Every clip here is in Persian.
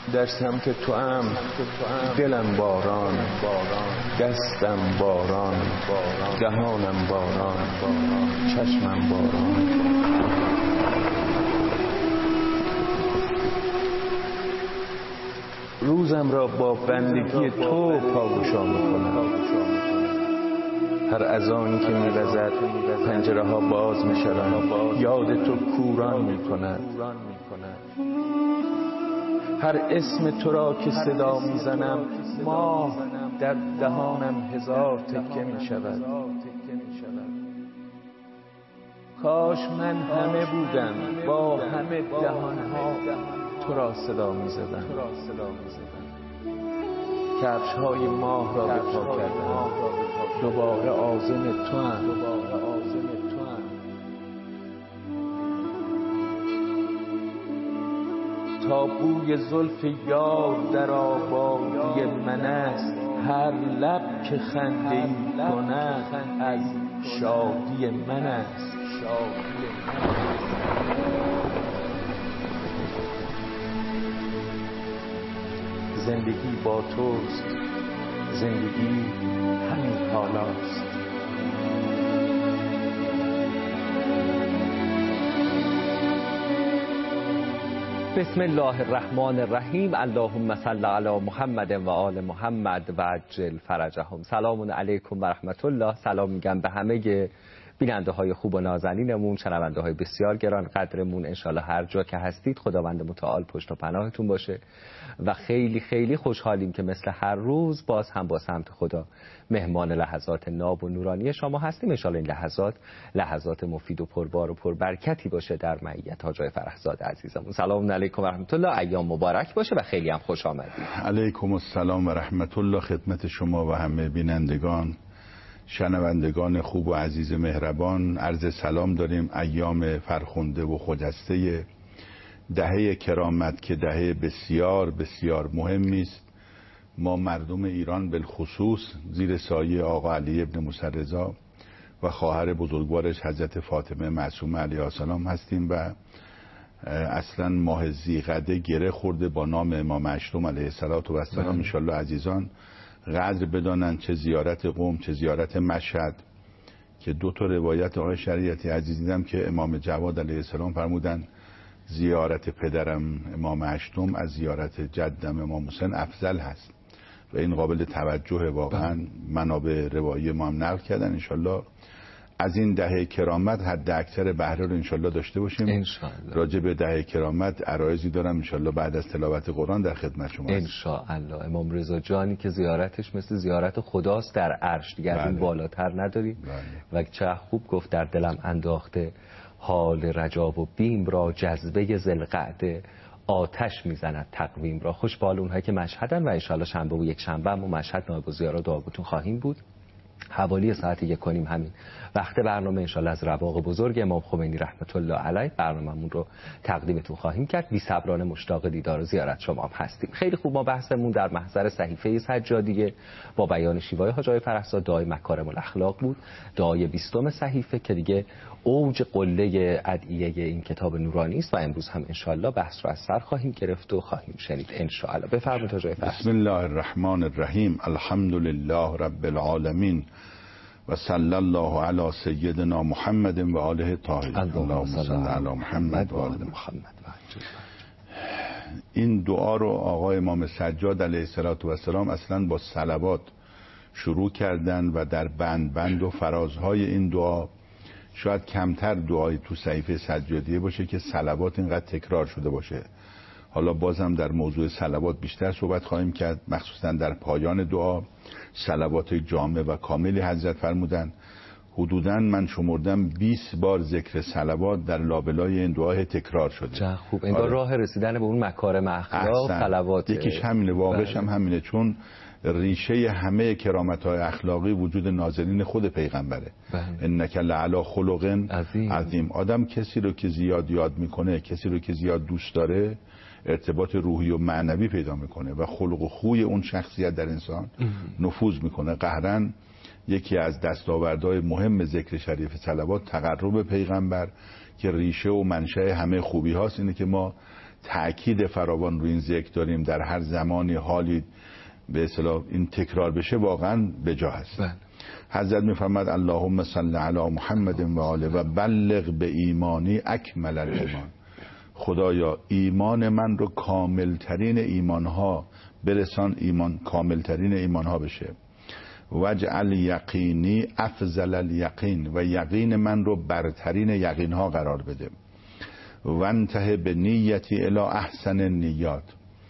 در سمت تو ام دلم باران، دستم باران، دهانم باران، چشمم باران. روزم را با بندگی تو پاگشا میکنم. هر اذانی که می‌وزد پنجره ها باز میشوند، یاد تو کوران میکند. هر اسم تو را که صدا میزنم، ماه در دهانم هزار تکه میشود. کاش من همه بودم با همه دهانها تو را صدا میزدم. کفش های ماه را به پا کردم، دوباره عازم تو هم. تا بوی زلف یار در آبادی من است، هر لب که خنده‌ای کند از شادی من است. زندگی با توست، زندگی همین حالاست. بسم الله الرحمن الرحیم. اللهم صل علی محمد و آل محمد و عجل فرجهم. سلام علیکم و رحمت الله. سلام میگم به همه بیننده های خوب و نازنینمون، شنونده های بسیار گران قدرمون. انشالله هر جا که هستید خداوند متعال پشت و پناهتون باشه و خیلی خیلی خوشحالیم که مثل هر روز باز هم با سمت خدا مهمان لحظات ناب و نورانی شما هستیم. انشالله این لحظات مفید و پربار و پربرکتی باشه در معیت حاجی فرخزاد عزیزمون. سلام علیکم و رحمت الله. ایام مبارک باشه و خیلی هم خوش آمدید. علیکم السلام و رحمت الله خدمت شما و همه بینندگان شنوندگان خوب و عزیز مهربان. عرض سلام داریم. ایام فرخنده و خجسته دهه کرامت که دهه بسیار بسیار مهمی است. ما مردم ایران بالخصوص زیر سایه آقا علی ابن موسی رضا و خواهر بزرگوارش حضرت فاطمه معصومه علیها السلام هستیم و اصلا ماه ذیقعده گره خورده با نام امام اشتم علیه السلام. ان شاء الله عزیزان قدر بدانن چه زیارت قم چه زیارت مشهد، که دو تا روایت آقای شریعتی عزیز دیدم که امام جواد علیه السلام فرمودن زیارت پدرم امام اشتم از زیارت جدم امام حسین افضل هست و این قابل توجه. واقعا منابع روایی ما هم نقل کردن. انشالله از این دهه کرامت حد اکثر بهره رو انشالله داشته باشیم. انشالله. راجع به دهه کرامت عرایضی دارم انشالله بعد از تلاوت قرآن در خدمت شما هستم. انشالله. امام رضا جانی که زیارتش مثل زیارت خداست در عرش، دیگه از این بالاتر نداریم. و چه خوب گفت در دلم انداخته حال رجاب و بیم را، جذبه ذوالقعده آتش میزند تقویم را. خوش بال اونهایی که مشهدن و انشالله شنبه و یک شنبه هم مشهد نایب الزیارا دعاگوتون خواهیم بود. حوالی ساعت 1:30 همین وقت برنامه انشالله از رواق بزرگ امام خمینی رحمت الله علیه برنامه‌مون رو تقدیمتون خواهیم کرد. بی‌صبرانه مشتاق دیدار و زیارت شما هم هستیم. خیلی خوب. ما بحثمون در محضر صحیفه سجادیه با بیان شیوای حاجی فرخزاد، دعای مکارم الاخلاق بود، دعای 20 صحیفه که دیگه اوج قله ادعیه این کتاب نورانی است و امروز هم انشالله بحث رو از سر خواهیم گرفت و خواهیم شنید انشالله. بفرمایید حاجی فرخزاد. بسم الله الرحمن الرحیم. الحمدلله رب العالمین و صلی الله علی سیدنا محمد و آله طاهرین. اللهم صل علی محمد و آل محمد. این دعا رو آقای امام سجاد علیه السلام اصلا با صلوات شروع کردن و در بند و فرازهای این دعا شاید کمتر دعایی تو صحیفه سجادیه باشه که صلوات اینقدر تکرار شده باشه. حالا بازم در موضوع صلوات بیشتر صحبت خواهیم کرد، مخصوصا در پایان دعا صلوات جامع و کاملی حضرت فرمودن. حدوداً من شمردم 20 بار ذکر صلوات در لابلای این دعا تکرار شده. چه خوب. انگار راه رسیدن به اون مکارم اخلاق صلوات. یکیش همینه، واقعش هم همینه، چون ریشه همه کرامت‌های اخلاقی وجود نازلین خود پیغمبره. انک لعلی خلق عظیم. آدم کسی رو که زیاد یاد میکنه، کسی رو که زیاد دوست داره، ارتباط روحی و معنوی پیدا میکنه و خلق و خوی اون شخصیت در انسان نفوذ میکنه. قهرن یکی از دستاوردهای مهم ذکر شریف صلوات تقرب پیغمبر که ریشه و منشأ همه خوبی هاست اینه که ما تأکید فراوان رو این ذکر داریم، در هر زمانی حالی به اصطلاح این تکرار بشه واقعا به جا هست. حضرت میفرماد اللهم صل علی محمد و آله و بلغ به ایمانی اکمل الایمان. خدایا ایمان من رو کاملترین ایمانها برسان، ایمان کاملترین ایمانها بشه. وجعل یقینی افضل الیقین، و یقین من رو برترین یقینها قرار بده. وانتهی به نیتی الی احسن النیات.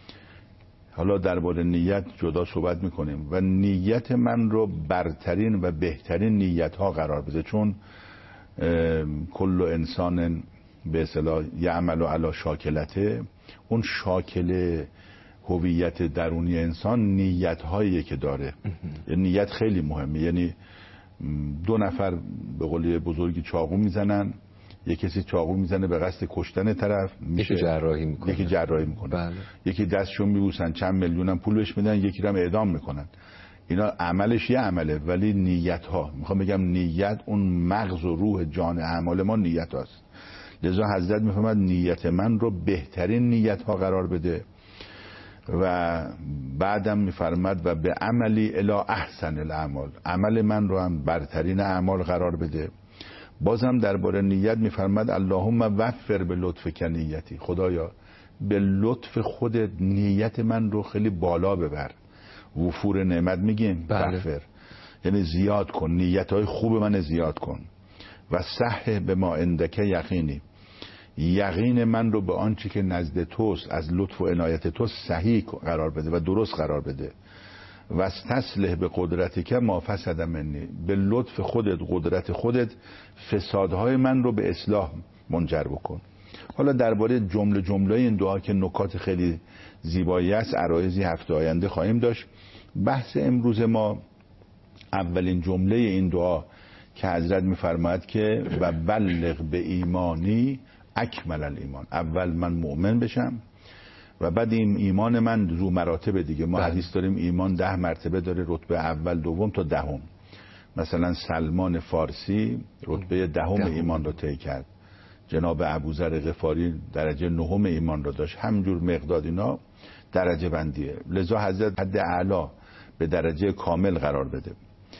حالا درباره نیت جدا صحبت میکنیم. و نیت من رو برترین و بهترین نیت ها قرار بده، چون کل انسان به اصطلاح یعمل علی شاکلته، اون شاکله هویت درونی انسان نیت هایی که داره. نیت خیلی مهمه. یعنی دو نفر به قول بزرگی چاقو میزنن، یک کسی چاقو میزنه به قصد کشتن طرف، یکی جراحی میکنه، بله. یکی دستشو میبوسن، چند میلیونم پول بهش میدن، یکی رو هم اعدام میکنن. اینا عملش یه عمله، ولی نیت ها، میخوام بگم نیت اون مغز و روح جان اعمال ما نیت هاست. لذا حضرت میفرماد نیت من رو بهترین نیت ها قرار بده. و بعدم میفرماد و به عملی الی احسن الاعمال، عمل من رو هم برترین اعمال قرار بده. بازم درباره نیت میفرماد اللهم وفر به لطفک نیتی. خدایا به لطف خودت نیت من رو خیلی بالا ببر. وفور نعمت میگیم، وفر یعنی زیاد کن، نیتهای خوب من زیاد کن. و صحح به ما عندک یقینی، یقین من رو به آنچه که نزد توست از لطف و عنایت تو صحیح قرار بده و درست قرار بده. و استصلح به قدرتک ما فسد منی، به لطف خودت، قدرت خودت فسادهای من رو به اصلاح منجر بکن. حالا درباره جمله این دعا که نکات خیلی زیبایی است، عرایضی هفته آینده خواهیم داشت. بحث امروز ما اولین جمله این دعا که حضرت میفرماید که و بلغ به ایمانی اکمل الایمان. اول من مؤمن بشم و بعد این ایمان من رو مراتب دیگه. ما حدیث داریم ایمان 10 مرتبه داره، رتبه اول، دوم تا دهم. مثلا سلمان فارسی رتبه دهم ایمان رو طی کرد، جناب ابوذر غفاری درجه 9 ایمان رو داشت، همجور مقداد اینا درجه بندیه. لذا حضرت حد اعلی به درجه کامل قرار بده.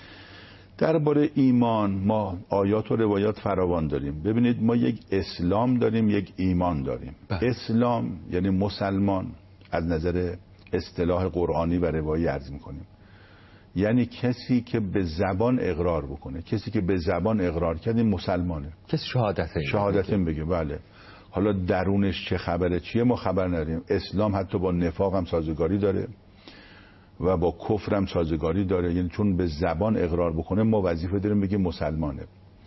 درباره ایمان ما آیات و روایات فراوان داریم. ببینید ما یک اسلام داریم، یک ایمان داریم. اسلام یعنی مسلمان، از نظر اصطلاح قرآنی و روایی عرض میکنیم، یعنی کسی که به زبان اقرار بکنه. کسی که به زبان اقرار کرد این مسلمانه، کسی شهادتین بگه. بله. حالا درونش چه خبره چیه ما خبر نداریم. اسلام حتی با نفاق هم سازگاری داره و با کفر هم سازگاری داره. یعنی چون به زبان اقرار بکنه ما وظیفه داریم بگیم مسلمانه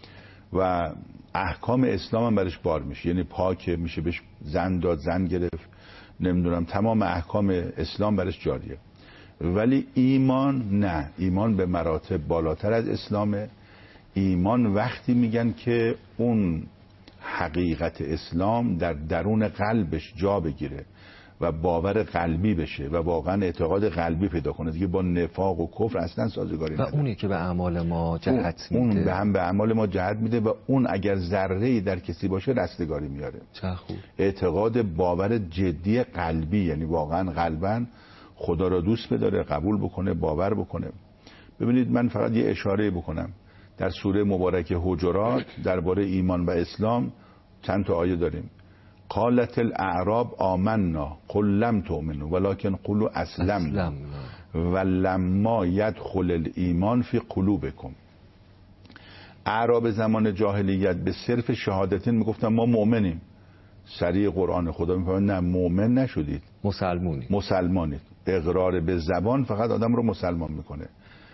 و احکام اسلام هم برش بار میشه. یعنی پاکه، میشه بهش زن داد، زن گرفت، نمیدونم، تمام احکام اسلام برش جاریه. ولی ایمان نه، ایمان به مراتب بالاتر از اسلامه. ایمان وقتی میگن که اون حقیقت اسلام در درون قلبش جا بگیره و باور قلبی بشه و واقعا اعتقاد قلبی پیدا کنه، دیگه با نفاق و کفر اصلا سازگاری نداره. و اونی که به اعمال ما جهت میده، اون به هم به اعمال ما جهت میده و اون اگر ذره‌ای در کسی باشه رستگاری میاره. چه خوب. اعتقاد باور جدی قلبی، یعنی واقعا قلباً خدا را دوست بداره، قبول بکنه، باور بکنه. ببینید من فقط یه اشاره بکنم. در سوره مبارکه حجرات درباره ایمان و اسلام چند تا آیه داریم. قالت الاعراب آمنا قل لم تؤمنوا ولكن قولوا اسلمنا ولما يدخل الايمان في قلوبكم. اعراب زمان جاهلیت به صرف شهادتین میگفتن ما مؤمنیم. سریع قرآن خدا میفرماید نه، مؤمن نشدید، مسلمانید. اقرار به زبان فقط آدم رو مسلمان میکنه.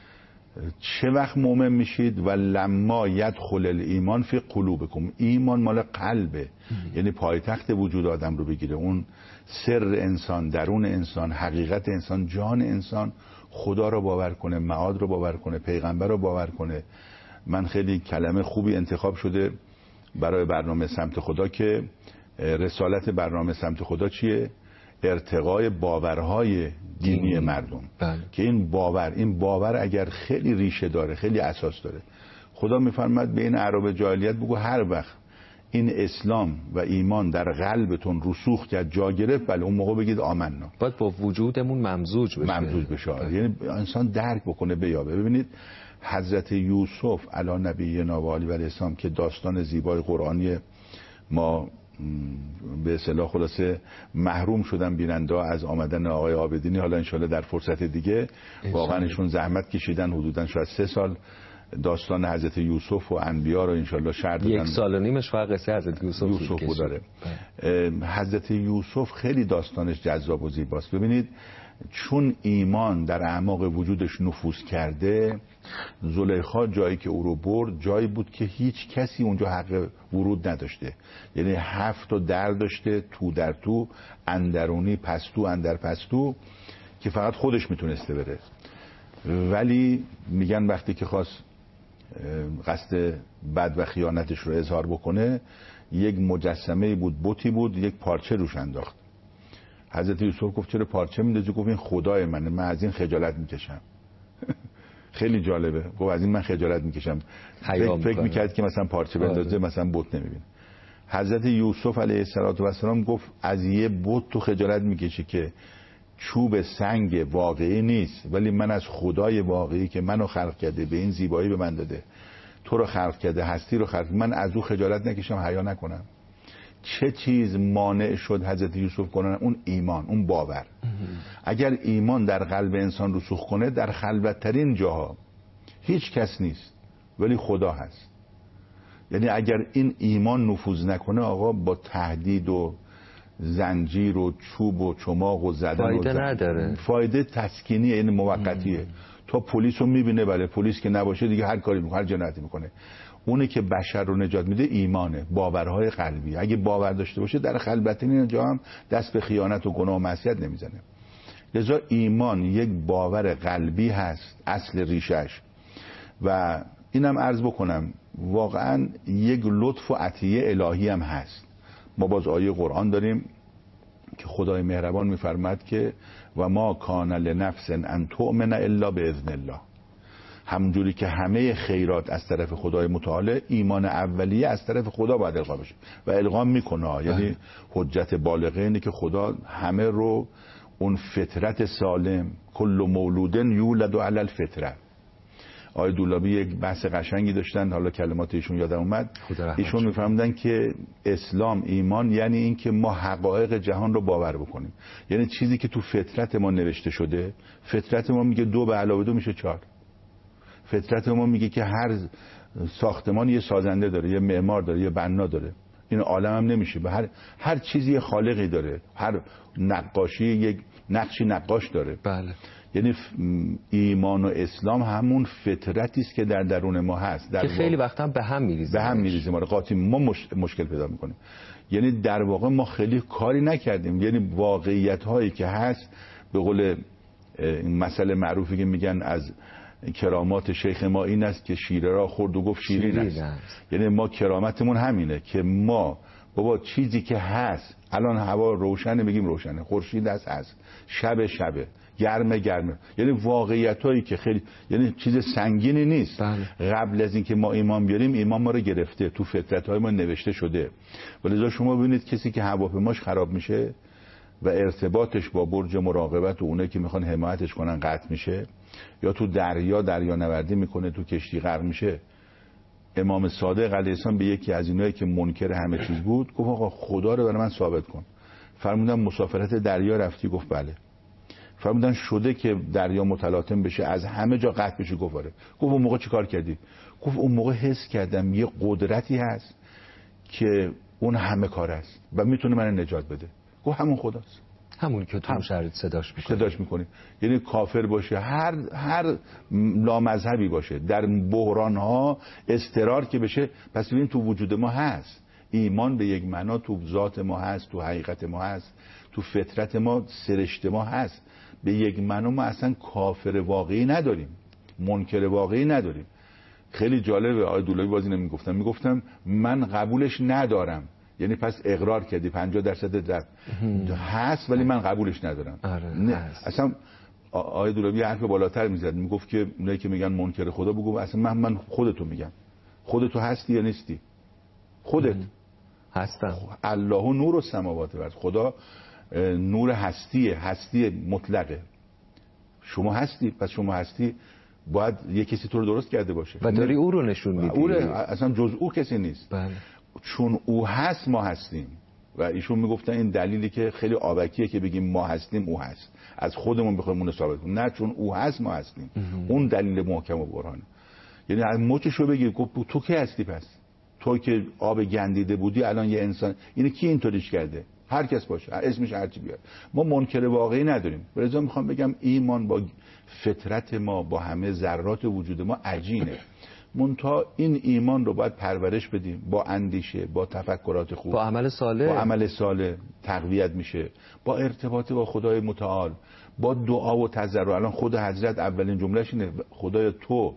چه وقت مؤمن میشید؟ و لما یدخل الایمان فی قلوبکم. ایمان مال قلبه، یعنی پایتخت وجود آدم رو بگیره. اون سر انسان، درون انسان، حقیقت انسان، جان انسان، خدا رو باور کنه، معاد رو باور کنه، پیغمبر رو باور کنه. من خیلی کلمه خوبی انتخاب شده برای برنامه سمت خدا که رسالت برنامه سمت خدا چیه؟ ارتقای باورهای دینی مردم. که این باور اگر خیلی ریشه داره، خیلی اساس داره. خدا میفرماد به این اعراب جاهلیت بگو هر وقت این اسلام و ایمان در قلبتون رسوخ کرد، جا گرفت، بله اون موقع بگید آمنا. باید با وجودمون ممزوج بشه. یعنی انسان درک بکنه، بیابه. ببینید حضرت یوسف علی نبینا و علیه السلام که داستان زیبای قرآنی ما به اصطلاح خلاصه محروم شدن بیننده از آمدن آقای عابدینی، حالا انشالله در فرصت دیگه. واقعا ایشون زحمت کشیدن، حدودا شاید 3 سال داستان حضرت یوسف و انبیا رو انشالله شرح دادن. 1 سال و نیمش فقط قصه حضرت یوسف داره. حضرت یوسف خیلی داستانش جذاب و زیباست. ببینید چون ایمان در اعماق وجودش نفوذ کرده، زلیخا جایی که او رو برد جایی بود که هیچ کسی اونجا حق ورود نداشته. یعنی 7 در داشته، تو در تو، اندرونی، پستو، اندر پستو، که فقط خودش میتونسته بره. ولی میگن وقتی که خواست قصد بد و خیانتش رو اظهار بکنه، یک مجسمه بود، بتی بود، یک پارچه روش انداخت. حضرت یوسف گفت چرا پارچه میندازی؟ گفت این خدای منه، من از این خجالت میکشم. خیلی جالبه، گفت از این من خجالت میکشم. فکر میکرد که مثلا پارچه بندازه مثلا بت نمیبینه. حضرت یوسف علیه السلام گفت از یه بت تو خجالت میکشی که چوب سنگ واقعی نیست، ولی من از خدای واقعی که منو خلق کرده، به این زیبایی به من داده، تو رو خلق کرده، هستی رو خلق، من از او خجالت نکشم، حیا نکنم. چه چیز مانع شد حضرت یوسف کنن؟ اون ایمان، اون باور. اگر ایمان در قلب انسان رسوخ کنه، در خلوت‌ترین جاها هیچ کس نیست ولی خدا هست. یعنی اگر این ایمان نفوذ نکنه، آقا با تهدید و زنجیر و چوب و چماق و زدن فایده نداره. فایده تسکینیه، یعنی موقتیه. تا پلیس رو میبینه، بله پلیس که نباشه دیگه هر کاری میکنه، هر جنایتی میکنه. اونه که بشر رو نجات میده ایمانه، باورهای قلبی. اگه باور داشته باشه در خلوتین جا هم دست به خیانت و گناه و معصیت نمیزنه. لذا ایمان یک باور قلبی هست، اصل ریشش. و اینم عرض بکنم واقعا یک لطف و عطیه الهی هم هست. ما باز آیه قرآن داریم که خدای مهربان میفرماد که و ما کان لنفس ان تؤمن الا باذن الله. همونجوری که همه خیرات از طرف خدای متعال، ایمان اولیه از طرف خدا باید القا بشه و القا میکنه. یعنی حجت بالغه اینه که خدا همه رو اون فطرت سالم، کل مولودن یولد علی الفطره. آقای دولابی یک بحث قشنگی داشتن، حالا کلمات ایشون یادم اومد. ایشون میفهمدن که اسلام، ایمان یعنی این که ما حقایق جهان رو باور بکنیم. یعنی چیزی که تو فطرت ما نوشته شده. فطرت ما میگه 2 به علاوه 2 میشه 4. فطرت ما میگه که هر ساختمان یه سازنده داره، یه معمار داره، یه بنا داره. این عالم هم نمیشه، به هر چیزی خالقی داره، هر نقاشی یک نقشی نقاش داره. بله. یعنی ایمان و اسلام همون فطرتی است که در درون ما هست، که خیلی وقتا هم به هم میریزه. ما رو قاطی ما مشکل پیدا میکنیم. یعنی در واقع ما خیلی کاری نکردیم. یعنی واقعیت هایی که هست، به قول این مسئله معروفی که میگن از کرامات شیخ ما این است که شیره را خورد و گفت شیرین است. یعنی ما کرامتمون همینه که ما بابا چیزی که هست، الان هوا روشنه بگیم روشنه، خورشید هست، شبه، گرمه. یعنی واقعیتایی که خیلی، یعنی چیز سنگینی نیست. بله. قبل از اینکه ما ایمان بیاریم، ایمان ما رو گرفته، تو فطرت‌های ما نوشته شده. ولذا شما ببینید کسی که هواپیماش خراب میشه و ارتباطش با برج مراقبت و اونایی که میخوان حمایتش کنن قطع میشه، یا تو دریا نوردی میکنه، تو کشتی غرق میشه، امام صادق علیه السلام به یکی از اینایی که منکر همه چیز بود گفت آقا خدا رو برای من ثابت کن. فرمودن مسافرت دریا رفتی؟ گفت بله. فرمودن شده که دریا متلاطم بشه، از همه جا قطع بشه؟ گفت آره. گفت اون موقع چی کار کردی؟ گفت اون موقع حس کردم یه قدرتی هست که اون همه کار است و میتونه من نجات بده. گفت همون خداست، همون که تو شرط صداش میکنی. یعنی کافر باشه، هر لامذهبی باشه، در بحران ها اضطرار که بشه، پس ببین تو وجود ما هست. ایمان به یک معنا تو ذات ما هست، تو حقیقت ما هست، تو فطرت ما، سرشت ما هست. به یک معنا ما اصلا کافر واقعی نداریم، منکر واقعی نداریم. خیلی جالبه، آقای دولابی بازی میگفتم من قبولش ندارم. یعنی پس اقرار کردی 50% هست ولی من قبولش ندارم. اصلا آقای دولابی حرف بالاتر میزد، میگفت که اونایی که میگن منکر خدا، بگو اصلا من خودتو میگم، خودتو هستی یا نیستی؟ خودت هستم. الله نور السماوات و خدا نور هستی مطلقه. شما هستی، پس شما هستی باید یه کسی تو رو درست کرده باشه و داری او رو نشون میدی. اصلا جز او کسی نیست. بله. چون او هست ما هستیم. و ایشون میگفتن این دلیلی که خیلی آبکیه که بگیم ما هستیم او هست، از خودمون بخوایم اون ثابت کنیم. نه، چون او هست ما هستیم. اون دلیل محکم و برهانه. یعنی از مچشو بگیر تو کی هستی؟ پس تو که آب گندیده بودی الان یه انسان، اینو کی اینطوریش کرده؟ هر کس باشه، اسمش هرچی بیاد، ما منکر واقعی نداریم. لذا میخوام بگم ایمان با فطرت ما، با همه ذرات وجود ما عجینه. منتها این ایمان رو باید پرورش بدیم با اندیشه، با تفکرات خوب، با عمل صالح تقویت میشه، با ارتباط با خدای متعال، با دعا و تضرع. الان خود حضرت اولین جملهش اینه خدای تو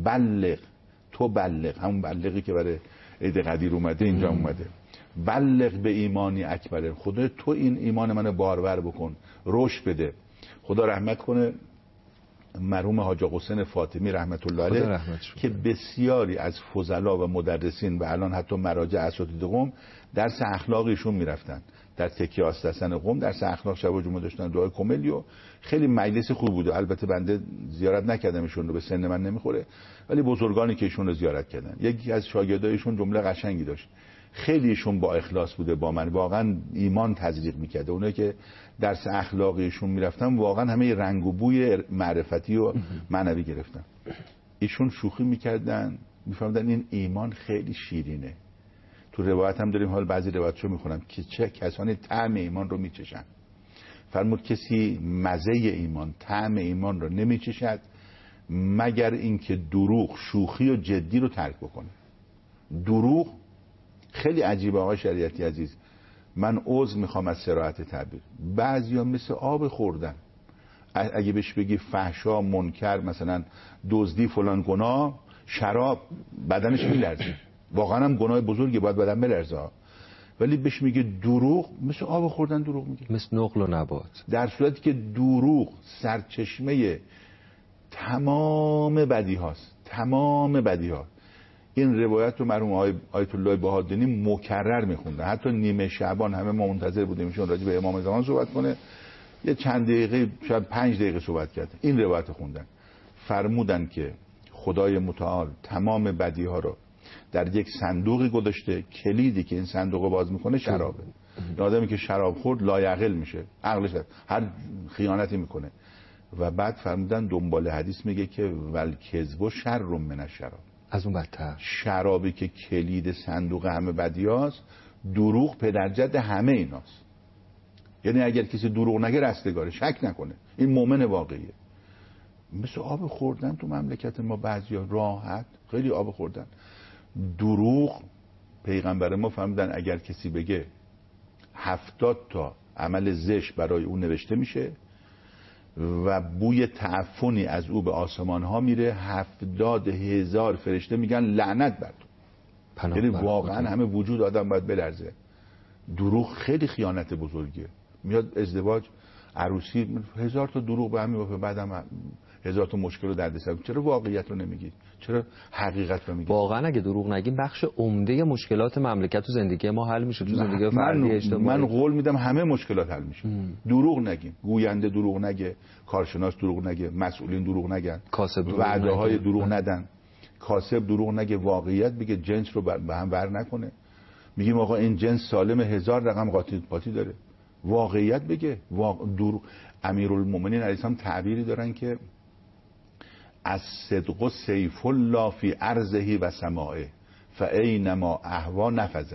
بلغ، همون بلغی که برای عید قدیر اومده اینجا اومده، بلغ به ایمانی اکبره. خدای تو این ایمان منو بارور بکن، رشد بده. خدا رحمت کنه مرحوم حاج حسین فاطمی رحمت الله علیه که بسیاری از فضلا و مدرسین و الان حتی مراجع اساتید قم درس اخلاقیشون میرفتن. در تکیه آستسن قم درس اخلاق شب و جمعه داشتن، دعای کملیو. خیلی مجلس خوب بوده. البته بنده زیارت نکردم ایشون رو، به سن من نمیخوره، ولی بزرگانی که ایشون رو زیارت کردن، یکی از شاگردایشون جمله قشنگی داشت، خیلیشون با اخلاص بوده، با من واقعا ایمان تزریق میکرده. اونایی که درس اخلاقیشون میرفتن واقعا همه رنگ و بوی معرفتی و معنوی گرفتن. ایشون شوخی میکردن، میفهمدن این ایمان خیلی شیرینه. تو روایت هم داریم، حال بعضی روایتشو میخونم که چه کسانی طعم ایمان رو میچشن. فرمود کسی مزه ایمان، طعم ایمان رو نمیچشد مگر اینکه دروغ، شوخی و جدی رو ترک بکنه. دروغ خیلی عجیبه آقای شریعتی عزیز. من عذر میخوام از صراحت تعبیر، بعضیا مثل آب خوردن. اگه بهش بگی فحشا، منکر، مثلا دزدی، فلان گناه، شراب، بدنش میلرزه. واقعا هم گناه بزرگی، باید بدن بلرزه. ولی بهش میگه دروغ، مثل آب خوردن دروغ میگه، مثل نقل و نبات. در صورتی که دروغ سرچشمه تمام بدی هاست، تمام بدی ها. این روایت رو مرحوم آیت الله بهادینی مکرر میخوندن. حتی نیمه شعبان همه ما منتظر بودیم ایشون راجع به امام زمان صحبت کنه، یه چند دقیقه، شاید 5 دقیقه صحبت کرد، این روایت خوندن. فرمودن که خدای متعال تمام بدی ها رو در یک صندوقی گذاشته، کلیدی که این صندوق رو باز میکنه شرابه. آدمی که شراب خورد لایعقل میشه، عقلش هر خیانتی میکنه. و بعد فرمودن دنبال حدیث میگه که ولکذب شر من الشراب، از اون بدتر. شرابی که کلید صندوق همه بدیاست، دروغ پدرجد همه ایناست. یعنی اگر کسی دروغ نگه رستگاره، شک نکنه، این مؤمن واقعیه. مثل آب خوردن تو مملکت ما بعضیا راحت، خیلی آب خوردن. دروغ پیغمبر ما فرمودن اگر کسی بگه 70 تا عمل زشت برای اون نوشته میشه و بوی تعفنی از او به آسمان ها میره، 70,000 فرشته میگن لعنت بر تو. یعنی واقعا همه وجود آدم باید بلرزه. دروغ خیلی خیانت بزرگیه. میاد ازدواج، عروسی، 1000 تا دروغ به هم میوافه، بعدم 1000 تا مشکل و دردسر. چرا واقعیت رو نمیگی؟ چرا حقیقت رو میگی؟ واقعا اگه دروغ نگیم بخش عمده مشکلات مملکت تو زندگی ما حل میشه، تو زندگی فردی اجتماعی. من قول میدم همه مشکلات حل میشه. دروغ نگیم، گوینده دروغ نگه، کارشناس دروغ نگه، مسئولین دروغ نگن، وعده های دروغ ندن، کاسب دروغ نگه، واقعیت بگه، جنس رو به هم ور نکنه. میگیم آقا این جنس سالم، 1000 رقم قاطی داره، واقعیت بگه. دروغ. امیرالمومنین علیه السلام تعبیری دارن که از صدق سیف الله فی ارضه و سماعه فاینما اهوا نفذه.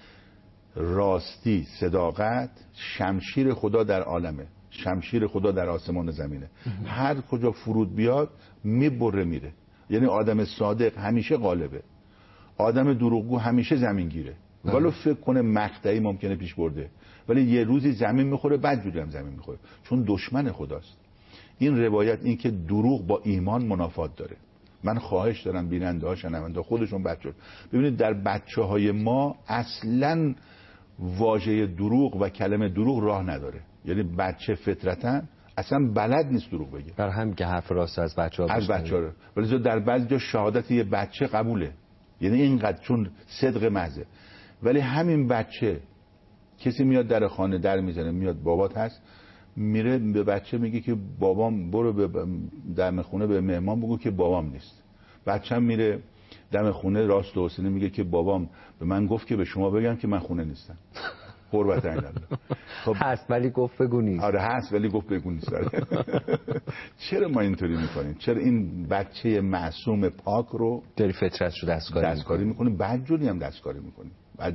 راستی، صداقت، شمشیر خدا در عالمه، شمشیر خدا در آسمان زمینه. هر کجا فرود بیاد میبره میره. یعنی آدم صادق همیشه غالبه، آدم دروغگو همیشه زمین گیره. ولو فکر کنه مقطعی ممکنه پیش برده، ولی یه روزی زمین میخوره، بعد جوری هم زمین میخوره، چون دشمن خداست. این روایت این که دروغ با ایمان منافات داره. من خواهش دارم بیننده ها، شنونده ها، خودشون بچه، ببینید در بچه های ما اصلا واژه دروغ و کلمه دروغ راه نداره. یعنی بچه فطرتاً اصلا بلد نیست دروغ بگه. در هم که حرف راست از بچه‌ها از بچه‌ها، ولی در بعضی جا شهادت یه بچه قبوله. یعنی اینقدر چون صدق محضه. ولی همین بچه کسی میاد در خانه در میزنه، میاد بابات هست، میره به بچه میگه که بابام، برو به دم خونه به مهمان بگو که بابام نیست. بچه‌م میره دم خونه راست و حسینی میگه که بابام به من گفت که به شما بگم که من خونه نیستم. قربت الله. خب هست ولی گفت بگو نیست. آره هست ولی گفت بگو نیست. چرا ما اینطوری میکنیم؟ چرا این بچه معصوم پاک رو داری فطرتشو دستکاری میکنیم؟ بدجوری هم دستکاری میکنیم.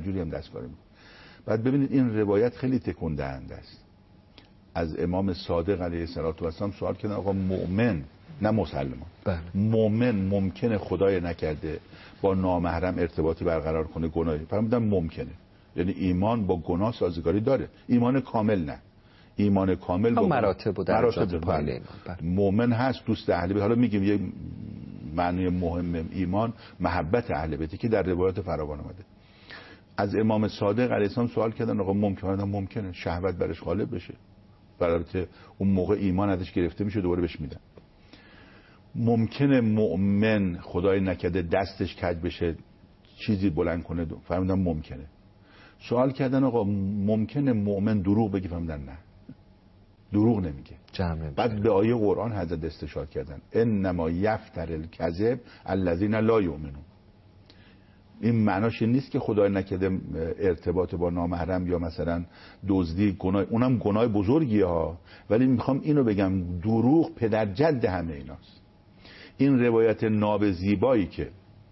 بعد ببینید این روایت خیلی تکون دهنده است. از امام صادق علیه السلام سوال کردن آقا مؤمن نه مسلمان، مؤمن ممکنه خدای نکرده با نامحرم ارتباطی برقرار کنه گناهی؟ فرمودن ممکنه. یعنی ایمان با گناه سازگاری داره، ایمان کامل نه. ایمان کامل با مراتب و درجات پایین مؤمن هست، دوست اهل بیت. حالا میگیم یه معنی مهم ایمان محبت اهل بیت که در روایات فراوان اومده. از امام صادق علیه السلام سوال کردن آقا ممکنه شهوت برش غالب بشه، برای اون موقع ایمان ازش گرفته میشه دوباره بهش میدن. ممکنه مؤمن خدای نکرده دستش کج بشه چیزی بلند کنه، فرمودن ممکنه. سوال کردن آقا ممکنه مؤمن دروغ بگه؟ فرمودن نه، دروغ نمیگه. بعد به آیه قرآن حضرت استشاره کردن انما یفتر الکذب الذین لا یؤمنون. این معناش نیست که خدای نکرده ارتباط با نامحرم یا مثلا دزدی گناه، اونم گناه بزرگیه ها، ولی میخوام اینو بگم دروغ پدر جد همه ایناست. این روایت نابزیبایی که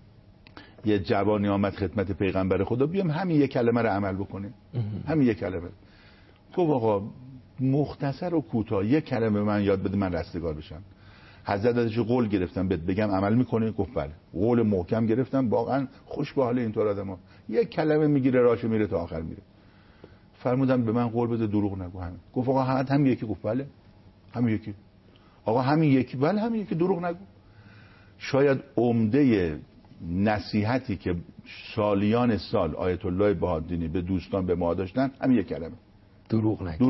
یه جوانی آمد خدمت پیغمبر خدا، بیام همین یک کلمه رو عمل بکنیم، همین یک کلمه. گفت آقا مختصر و کوتاه یک کلمه من یاد بده من رستگار بشم. حضرت ازش قول گرفتم بهت بگم عمل میکنی؟ گفت بله. قول محکم گرفتم، واقعا خوش به حال اینطور آدما. یک کلمه میگیره راشو میره تا آخر میره. فرمودم به من قول بده دروغ نگو. همین. گفت آقا همین یکی. گفت بله همین یکی. آقا همین یکی. بله همین یکی، دروغ نگو. شاید عمده نصیحتی که سالیان سال آیت الله بهادینی به دوستان به ما داشتن همین یک کلمه، دروغ نگی.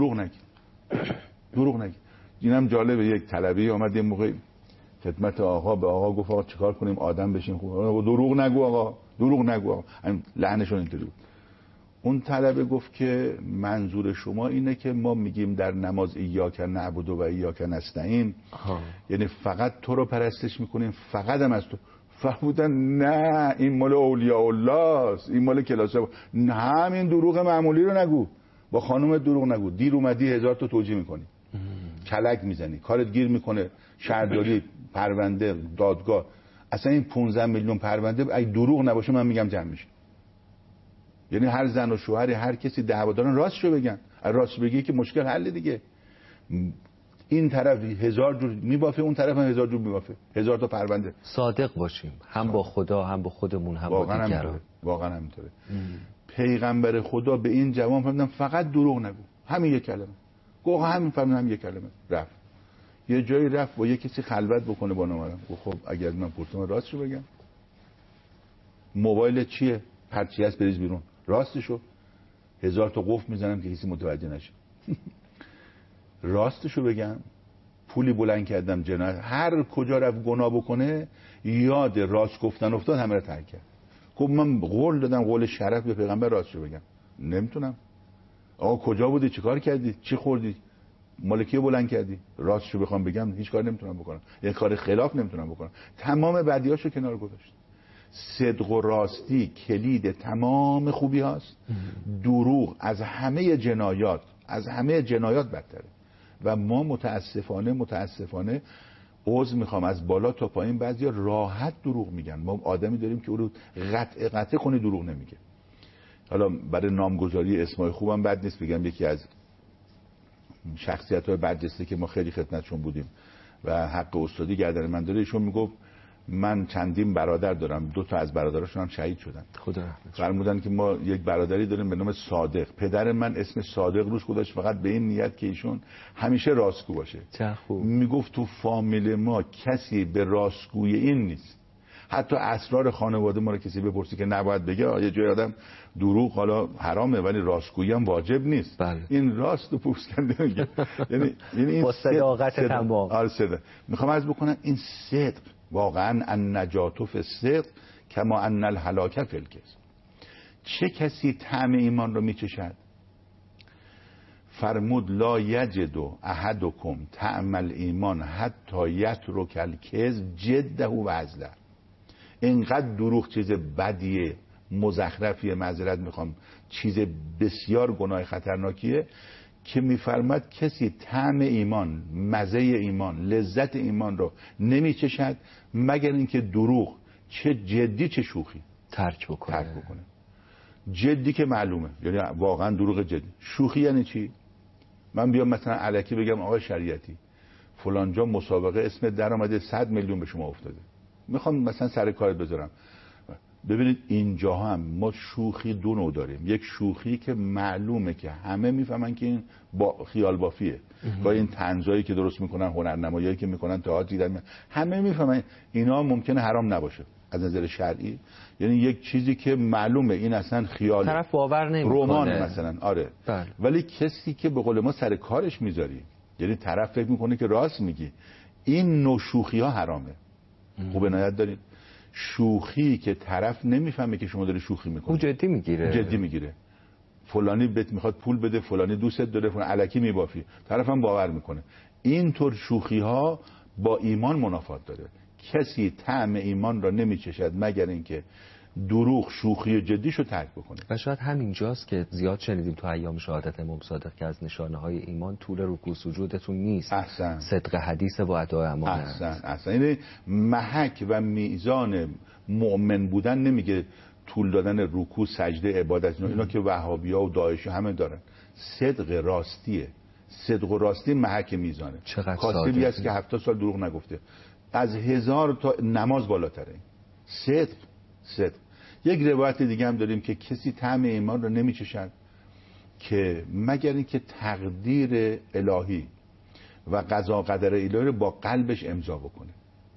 دروغ نگی. اینم جالبه، یک طلبی اومد یه موقع خدمت آقا، به آقا گفت آقا چیکار کنیم آدم بشیم خوب؟ دروغ نگو آقا، دروغ نگو آقا. لعنشون اینطوری بود. اون طلبه گفت که منظور شما اینه که ما میگیم در نماز ایاک نعبد و ایاک نستعین، یعنی فقط تو رو پرستش میکنیم، فقط هم از تو. فرمودن نه این مال اولیاء الله است، این مال کلاسه. همین دروغ معمولی رو نگو، با خانم دروغ نگو. دیر اومدی 1000 تا توجیه میکنی، کلک میزنی، کارت گیر میکنه، شهرداری، پرونده، دادگاه. اصلا این 15 میلیون پرونده اگه دروغ نباشه من میگم جمع میشه. یعنی هر زن و شوهری هر کسی دعوادارن راستشو بگن، راست بگی که مشکل حل دیگه. این طرف 1000 جور میبافه، اون طرف هم 1000 جور میبافه، 1000 تا پرونده. صادق باشیم هم با خدا هم با خودمون هم با دیگران. واقعا همینطوره. پیغمبر خدا به این جوان فرمودن فقط دروغ نگو، همین یک کلمه. گفت همین فرمودن همین یک کلمه. رفت یه جایی رفت با یه کسی خلوت بکنه با نامحرم. گفت خب اگر من پرسیدم راستشو بگم، موبایل چیه؟ هرچی هست بریز بیرون. راستشو 1000 تا قفل میزنم که کسی متوجه نشه. راستشو بگم پولی بلند کردم جنایت، هر کجا رفت گناه بکنه یاد راست گفتن افتاد، همه رو ترک کرد. گفت من قول دادم، قول شرف به پیغمبر، راستشو بگم نمیتونم. آقا کجا بودی؟ چیکار کردی؟ چی خوردی؟ مالکی بلند کردی؟ راستشو بخوام بگم هیچ کار نمیتونم بکنم، یه کار خلاف نمیتونم بکنم. تمام بدیاشو کنار گذاشت. صدق و راستی کلید تمام خوبی هاست. دروغ از همه جنایات بدتره. و ما متاسفانه عذر میخوام از بالا تا پایین بعضیا راحت دروغ میگن. ما آدمی داریم که او رو قطع کنه دروغ نمیگه. حالا برای نامگذاری اسمای خوبم بد نیست بگم یکی از شخصیت‌های برجسته که ما خیلی خدمتشون بودیم و حق استادی گردن من داره، ایشون میگفت من چندین برادر دارم، 2 تا از برادراشون هم شهید شدن. خدا رحمتش. فرمودن که ما یک برادری داریم به نام صادق، پدر من اسم صادق روش گذاشت فقط به این نیت که ایشون همیشه راستگو باشه. چه خوب. میگفت تو فامیل ما کسی به راستگوی این نیست. حتی اسرار خانواده ما رو کسی بپرسی که نباید بگه، یه جای آدم دروغ حالا حرامه ولی راستگویی هم واجب نیست. بله. این راست و پوسکنده میگه. یعنی این با صداقت تمام. آره صدق. میخوام عرض بکنم این صدق واقعا النجات فی الصدق کما ان الهلاک فی الکذب. چه کسی طعم ایمان رو میچشد؟ فرمود لا یجد احدکم طعم الایمان حتی یترک الکذب جده و عزله. اینقدر دروغ چیز بدیه، مزخرفیه، معذرت میخوام، چیز بسیار گناه خطرناکیه که میفرماد کسی طعم ایمان، مزه ایمان، لذت ایمان رو نمیچشد مگر اینکه دروغ، چه جدی چه شوخی، ترک بکنه. جدی که معلومه، یعنی واقعا دروغ جدی. شوخی یعنی چی؟ من بیام مثلا الکی بگم آقای شریعتی فلان جا مسابقه اسم در آمده 100 میلیون به شما افتاده، میخوام مثلا سر کارت بذارم. ببینید اینجا هم ما شوخی دو نوع داریم. یک شوخی که معلومه که همه میفهمن که این با خیال بافیه، با این طنزایی که درست میکنن، هنرنماییایی که میکنن، تئاتر دیدن، همه میفهمن اینا ممکنه حرام نباشه از نظر شرعی. یعنی یک چیزی که معلومه این اصلا خیال، طرف باور نمیکنه، رمان مثلا، آره. ولی کسی که به قول ما سر کارش میذاری، یعنی طرف فکر میکنه که راست میگی، این نوع شوخی ها حرامه. خوب عنایت دارید. شوخی که طرف نمیفهمه که شما داری شوخی میکنی، او جدی میگیره. فلانی بهت میخواد پول بده، فلانی دوستت داره، فلان الکی میبافی، طرف هم باور میکنه. اینطور شوخی ها با ایمان منافات داره. کسی طعم ایمان را نمیچشد مگر اینکه دروغ، شوخی جدیشو ترک بکنه. و شاید همینجاست که زیاد شنیدیم تو ایام شهادت امام صادق که از نشانه های ایمان طول رکوع سجودتون نیست. احسن. صدق حدیث و ادای امانت. احسن. یعنی محک و میزان مؤمن بودن نمیگه طول دادن رکوع، سجده، عبادت. اینا که وهابی‌ها و داعشی همه دارن. صدق راستیه. صدق و راستی محک میزانه. کاسبی است که 70 سال دروغ نگفته. از 1000 تا نماز بالاتره. صدق. یک روایت دیگه هم داریم که کسی طعم ایمان رو نمیچشد که مگر اینکه تقدیر الهی و قضا قدر الهی رو با قلبش امضا بکنه.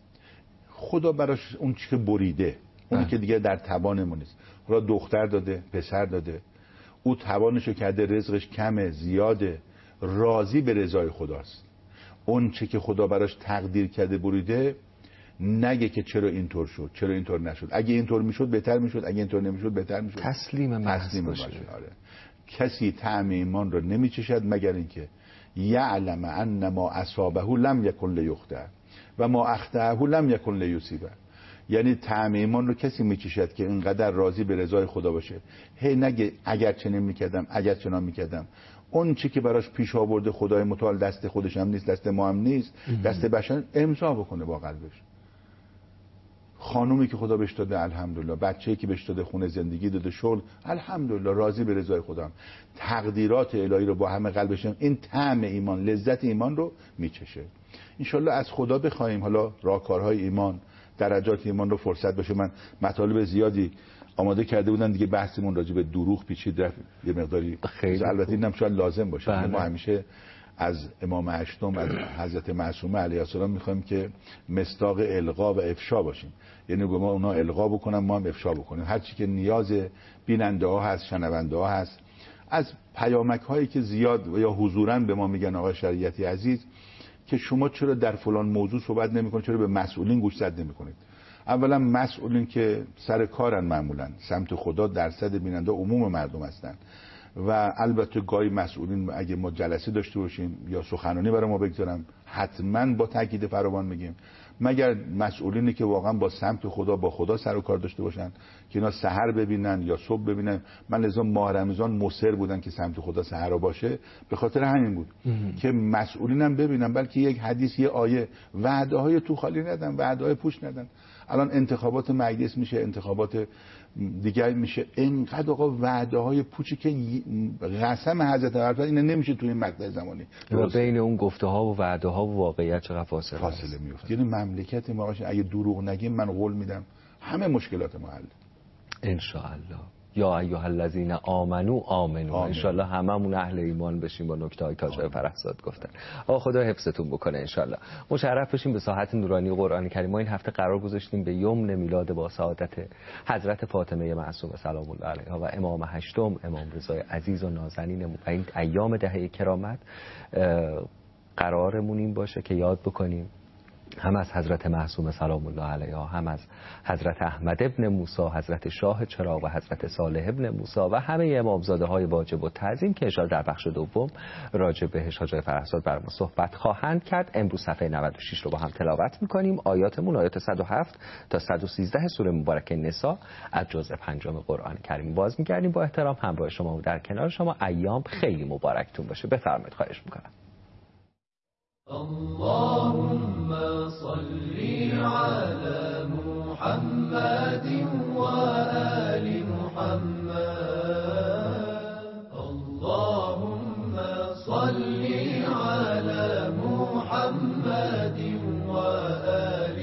خدا براش اون چی که بریده، اونی که دیگه در توانمون نیست. حالا دختر داده، پسر داده، او توانشو کرده، رزقش کمه، زیاده، راضی به رضای خداست. اون چی که خدا براش تقدیر کرده بریده، نگه که چرا اینطور شد، چرا اینطور نشد، اگه اینطور میشد بهتر میشد، اگه اینطور نمیشد بهتر میشد. تسلیم باشه. آره. کسی طعم ایمان رو نمیچشد مگر اینکه یعلم ان ما اصابه لم یکن لیخطئ و ما اخطأه لم یکن لیصیبه. یعنی طعم ایمان رو کسی میچشد که اینقدر راضی به رضای خدا باشه، هی نگه اگر چنین میکردم، اگر چنان میکردم. اون چی که براش پیش آورده خدای متعال دست خودش هم نیست، دست ما هم نیست، دست بشر، امضا بکنه با قلبش. خانومی که خدا بهش داده الحمدلله، بچه‌ای که بهش داده، خونه زندگی داده، شغل، الحمدلله، راضی به رضای خدا هم. تقدیرات الهی رو با همه قلبش، این طعم ایمان، لذت ایمان رو میچشه. انشالله از خدا بخوایم حالا راهکارهای ایمان، درجات ایمان رو فرصت بشه. من مطالب زیادی آماده کرده بودن دیگه، بحثمون راجع به دروغ پیچید رفت یه مقداری، البته اینم شاید لازم باشه. ما همیشه از امام هشتم، از حضرت معصومه علیه السلام میخوایم که مصداق القا و افشا باشیم. یعنی به ما اونا القا بکنن، ما هم افشا بکنیم. هر چی که نیاز بیننده ها هست، شنونده ها هست، از پیامک هایی که زیاد یا حضوراً به ما میگن آقای شریعتی عزیز که شما چرا در فلان موضوع صحبت نمیکنید، چرا به مسئولین گوشزد نمیکنید. اولا مسئولین که سر کارن، معمولا سمت خدا درصد بیننده عموم مردم هستن و البته گاهی مسئولین اگه ما جلسه داشته باشیم یا سخنرانی برای ما بگذارن، حتما با تاکید فراوان میگیم مگر مسئولینی که واقعا با سمت خدا، با خدا سر و کار داشته باشن که اینا سحر ببینن یا صبح ببینن. من لذا ماه رمضان مصر بودن که سمت خدا سحر باشه، به خاطر همین بود که مسئولینم ببینن. بلکه یک حدیث، یه آیه، وعده های تو خالی ندن، وعده های پوش ندن. الان انتخابات مجلس میشه، انتخابات دیگر میشه، اینقدر آقا وعده های پوچی که قسم حضرت ابوبکر اینه نمیشه توی این مقطع زمانی. و بین اون گفته ها و وعده ها و واقعیت چقدر فاصله میفته. یعنی مملکت ما اگه دروغ نگیم، من قول میدم همه مشکلات ما حل ان شاء الله. یا ایها الذین آمنو ان شاء الله هممون اهل ایمان بشیم با نکته‌های تاج فرهزاد گفتن. آقا خدا حفظتون بکنه ان شاء الله. مشرف بشیم به ساحت نورانی قرآن کریم. ما این هفته قرار گذاشتیم به یمن میلاد با سعادت حضرت فاطمه معصومه سلام الله علیها و امام هشتم امام رضای عزیز و نازنین و این ایام دهه کرامت قرارمون این باشه که یاد بکنیم هم از حضرت معصومه سلام الله علیها، هم از حضرت احمد ابن موسی، حضرت شاه چراغ و حضرت صالح ابن موسی و همه امامزاده های واجب التعظیم که انشاءالله در بخش دوم راجع بهش حاج آقای فرهزاد بر ما صحبت خواهند کرد. امروز صفحه 96 رو با هم تلاوت می‌کنیم. آیاتمون آیات 107 تا 113 سوره مبارکه نساء از جزء 5 قرآن کریم باز می‌گردیم. با احترام همراه شما و در کنار شما. ایام خیلی مبارکتون باشه. بفرمایید، خواهش می‌کنم. اللهم صل على محمد وآل محمد. اللهم صل على محمد وآل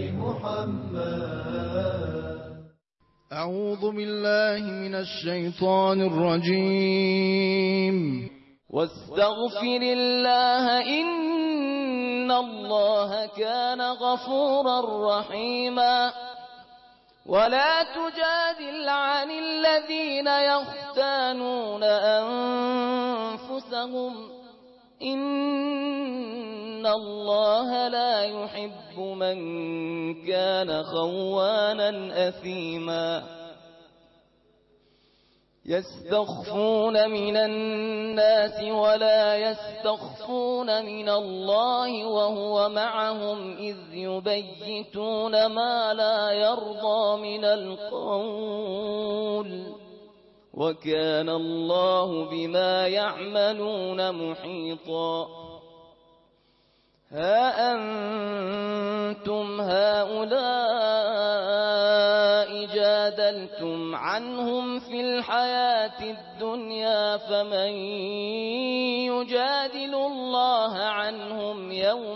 محمد. أعوذ بالله من الشيطان الرجيم. واستغفر الله إن الله كان غفورا رحيما. ولا تجادل عن الذين يختانون أنفسهم إن الله لا يحب من كان خوانا أثيما. يستخفون من الناس ولا يستخفون من الله وهو معهم إذ يبيتون ما لا يرضى من القول وكان الله بما يعملون محيطا. ها أنتم هؤلاء جادلتم عنهم في الحياة الدنيا فمن يجادل الله عنهم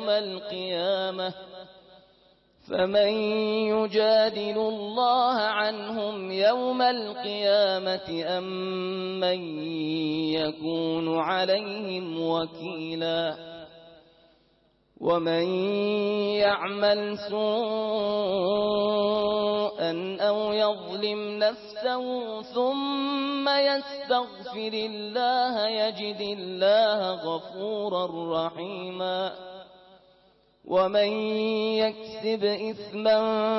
يوم القيامة أم من يكون عليهم وكيلا. ومن يعمل سوءا أو يظلم نفسه ثم يستغفر الله يجد الله غفورا رحيما. ومن يكسب إثما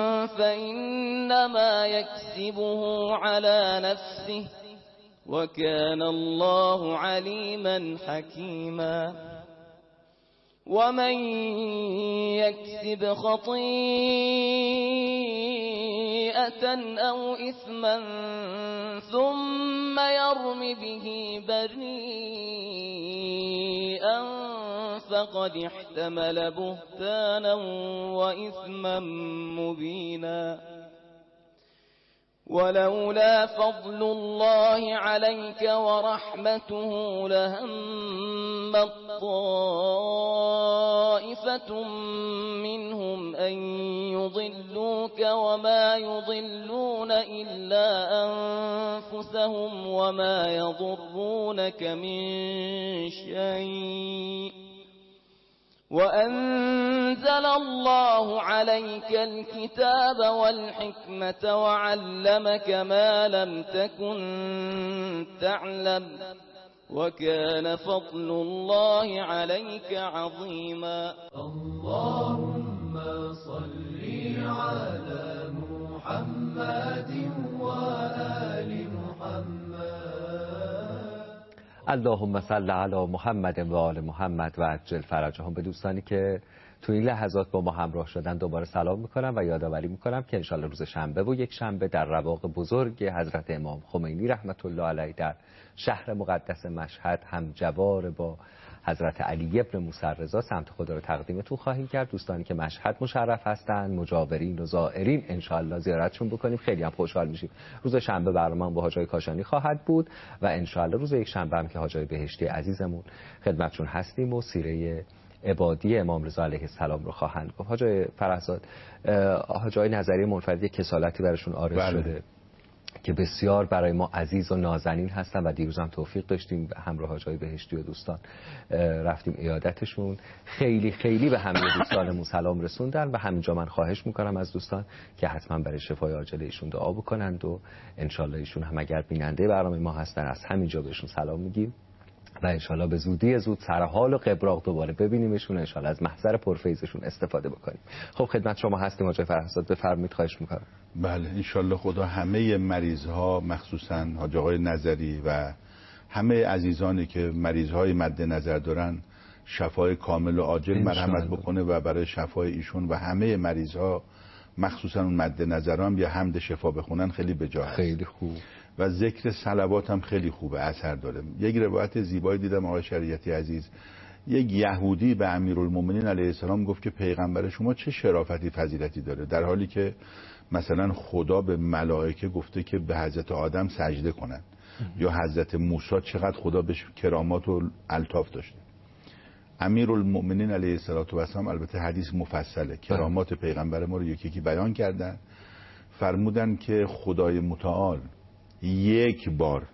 فإنما يكسبه على نفسه وكان الله عليما حكيما. ومن يكسب خطيئة أو إثما ثم يرم به بريئا فقد احتمل بهتانا وإثما مبينا. ولولا فضل الله عليك ورحمته لهمت طائفة منهم أن يضلوك وما يضلون إلا أنفسهم وما يضرونك من شيء وأنزل الله عليك الكتاب والحكمة وعلمك ما لم تكن تعلم وكان فضل الله عليك عظيما. اللهم صل على محمد وآل محمد. اللهم صل علی محمد و آل محمد و عجل فرجهم. به دوستانی که تو این لحظات با ما همراه شدن دوباره سلام میکنم و یادآوری میکنم که انشالله روز شنبه و یک شنبه در رواق بزرگ حضرت امام خمینی رحمت الله علیه در شهر مقدس مشهد هم جوار با حضرت علی ابن موسی رضا سمت خدا رو تقدیمتون خواهیم کرد. دوستانی که مشهد مشرف هستن، مجاورین و زائرین، انشالله زیارتشون بکنیم، خیلی هم خوشحال میشیم. روز شنبه برنامه با حاج آقای کاشانی خواهد بود و انشالله روز یک شنبه هم که حاج آقای بهشتی عزیزمون خدمتشون هستیم و سیره عبادی امام رضا علیه السلام رو خواهند گفت. حاج آقای فرهزاد، حاج آقای نظری منفرد کسالتی براشون عارض شده که بسیار برای ما عزیز و نازنین هستن و دیروز هم توفیق داشتیم همراه حاج آقای بهشتی و دوستان رفتیم عیادتشون. خیلی خیلی به همه دوستانمون سلام رسوندن و همینجا من خواهش میکنم از دوستان که حتما برای شفای عاجل ایشون دعا بکنند و انشالله ایشون هم اگر بیننده برنامه ما هستن از همینجا بهشون سلام میگیم و انشالله به زودی زود سرحال و قبراق دوباره ببینیمشون، انشالله از محضر پرفیضشون استفاده بکنیم. خب خدمت شما هستیم آقای فرهزاد، بفرمایید، خواهش میکنم. بله انشالله خدا همه مریض ها، مخصوصا حاج آقای نظری و همه عزیزانی که مریض های مد نظر دارن شفای کامل و عاجل مرحمت بکنه و برای شفای ایشون و همه مریض ها مخصوصا اون مد نظران یا حمد شفا بخونن خیلی بجا هست. خیلی خوب. و ذکر صلوات هم خیلی خوبه، اثر داره. یک روایت زیبایی دیدم آقای شریعتی عزیز، یک یهودی به امیرالمومنین علیه السلام گفت که پیغمبر شما چه شرافتی فضیلتی داره، در حالی که مثلا خدا به ملائکه گفته که به حضرت آدم سجده کنن یا حضرت موسی چقدر خدا بهش کرامات و الطاف داشته. امیرالمومنین علیه السلام، البته حدیث مفصله، کرامات پیغمبر ما رو یکی یکی بیان کردن، فرمودن که خدای متعال یک بار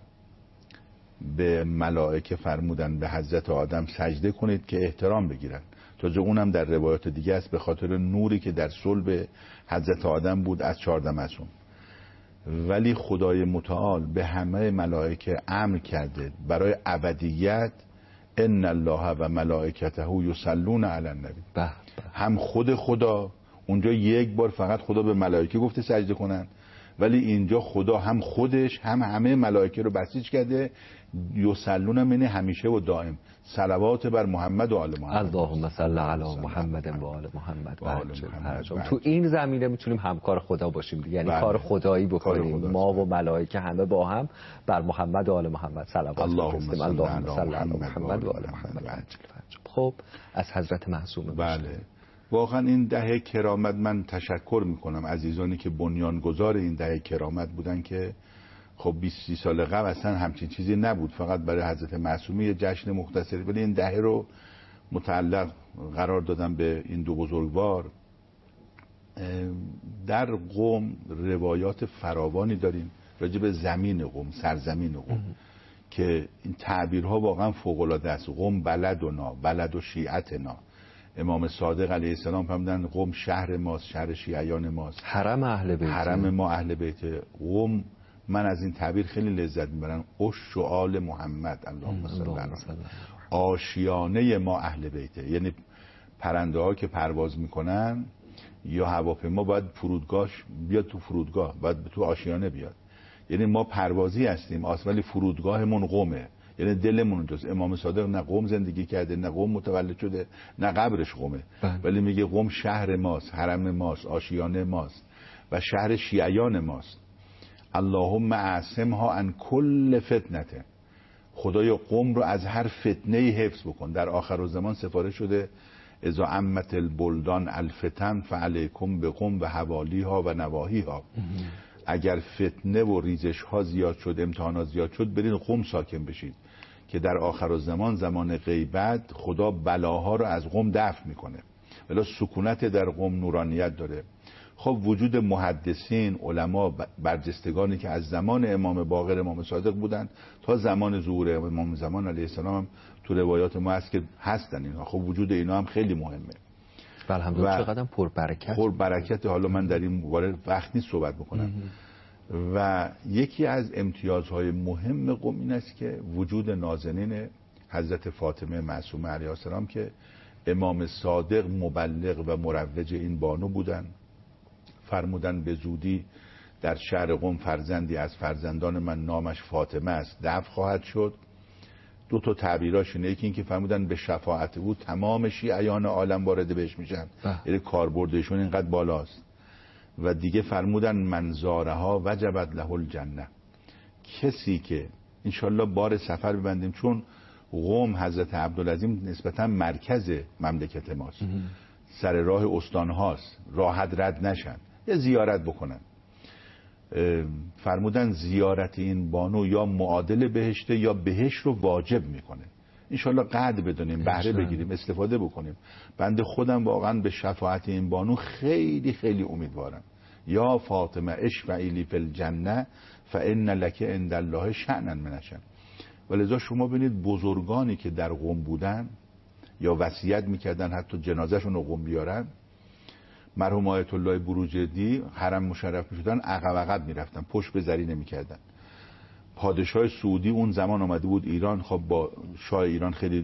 به ملائکه فرمودن به حضرت آدم سجده کنید که احترام بگیرن. تازه اونم در روایات دیگه است به خاطر نوری که در صلب حضرت آدم بود از 14 معصوم. ولی خدای متعال به همه ملائکه امر کرده برای ابدیت ان الله و ملائکته یصلون علی النبی. هم خود خدا اونجا یک بار فقط خدا به ملائکه گفته سجده کنن، ولی اینجا خدا هم خودش هم همه ملائکه رو بسیج کرده یصلون، من همیشه و دائم صلوات بر محمد و آل محمد. اللهم صل علی محمد و آل محمد. تو این زمینه میتونیم همکار خدا باشیم، یعنی کار خدایی بکنیم، ما و ملائکه همه با هم بر محمد و آل محمد صلوات بفرستیم. اللهم صل علی محمد و آل محمد. خب از حضرت معصومه. بله واقعا این دهه کرامت من تشکر میکنم عزیزانی که بنیانگذار این دهه کرامت بودن که خب 20-30 سال قبل اصلا همچین چیزی نبود، فقط برای حضرت معصومه یه جشن مختصری، ولی این دهه رو متعلق قرار دادم به این دو بزرگوار. در قم روایات فراوانی داریم راجع به زمین قم، سرزمین قم، که این تعبیرها واقعا فوق العاده است. قم بلدنا، بلد و شیعتنا. امام صادق علیه السلام فرمودن قم شهر ماست، شهر شیعیان ماست، حرم اهل بیت، حرم ما اهل بیت. قم، من از این تعبیر خیلی لذت میبرم، اش و آل محمد، اللهم صل علی، آشیانه ما اهل بیته. یعنی پرنده ها که پرواز میکنن یا هواپیما باید فرودگاهش بیاد تو فرودگاه، باید تو آشیانه بیاد. یعنی ما پروازی هستیم ولی فرودگاهمون قمه، یعنی دلمون اونجاست. امام صادق نه قم زندگی کرده، نه قم متولد شده، نه قبرش قمه، ولی میگه قم شهر ماست، حرم ماست، آشیانه ماست و شهر شیعیان ماست. اللهم اعصمها عن کل فتنته. خدای قم رو از هر فتنه حفظ بکن. در آخرالزمان سفارش شده اذا عمت البلدان الفتن فعلیکم بقم و حوالیها و نواهیها. اگر فتنه و ریزش ها زیاد شد، امتحانات زیاد شد، برید قم ساکن بشید که در آخرالزمان، زمان غیبت، خدا بلاها رو از قم دفع میکنه. ولی سکونت در قم نورانیت داره. خب وجود محدثین، علما، برجستگانی که از زمان امام باقر، امام صادق بودن تا زمان ظهور امام زمان علیه السلام هم تو روایات ما هست که هستن اینها. خب وجود اینا هم خیلی مهمه. الحمدلله چقدر پربرکت. حالا من در این باره وقت نیست صحبت بکنم. و یکی از امتیازهای مهم قم این است که وجود نازنین حضرت فاطمه معصومه علیها السلام که امام صادق مبلغ و مروج این بانو بودن. فرمودن به زودی در شهر قم فرزندی از فرزندان من نامش فاطمه است دفع خواهد شد. دو تا تعبیراش اینه، یکی این که فرمودن به شفاعت او تمام شیعیان عالم وارد بهش میشن، یعنی کاربردشون اینقدر بالاست. و دیگه فرمودن منظارها وجبت له الجنه. کسی که انشالله بار سفر ببندیم، چون قم حضرت عبدالعظیم نسبتا مرکز مملکت ماست، سر راه استان هاست، راحت رد نشن، یه زیارت بکنن. فرمودن زیارت این بانو یا معادل بهشته یا بهشت رو واجب میکنه. انشالله قدر بدونیم، بهره بگیریم، استفاده بکنیم. بنده خودم واقعا به شفاعت این بانو خیلی خیلی امیدوارم. یا فاطمه اشفعی لی فی الجنه فان لک عند الله شأنا من الشأن. ولذا شما ببینید بزرگانی که در قم بودن یا وصیت میکردن حتی جنازهشون رو قم بیارن، مرحوم آیت الله بروجردی حرم مشرف میشدن عقب عقب میرفتن، پشت به زری نمیکردن. پادشاه سعودی اون زمان آمده بود ایران، خب با شاه ایران خیلی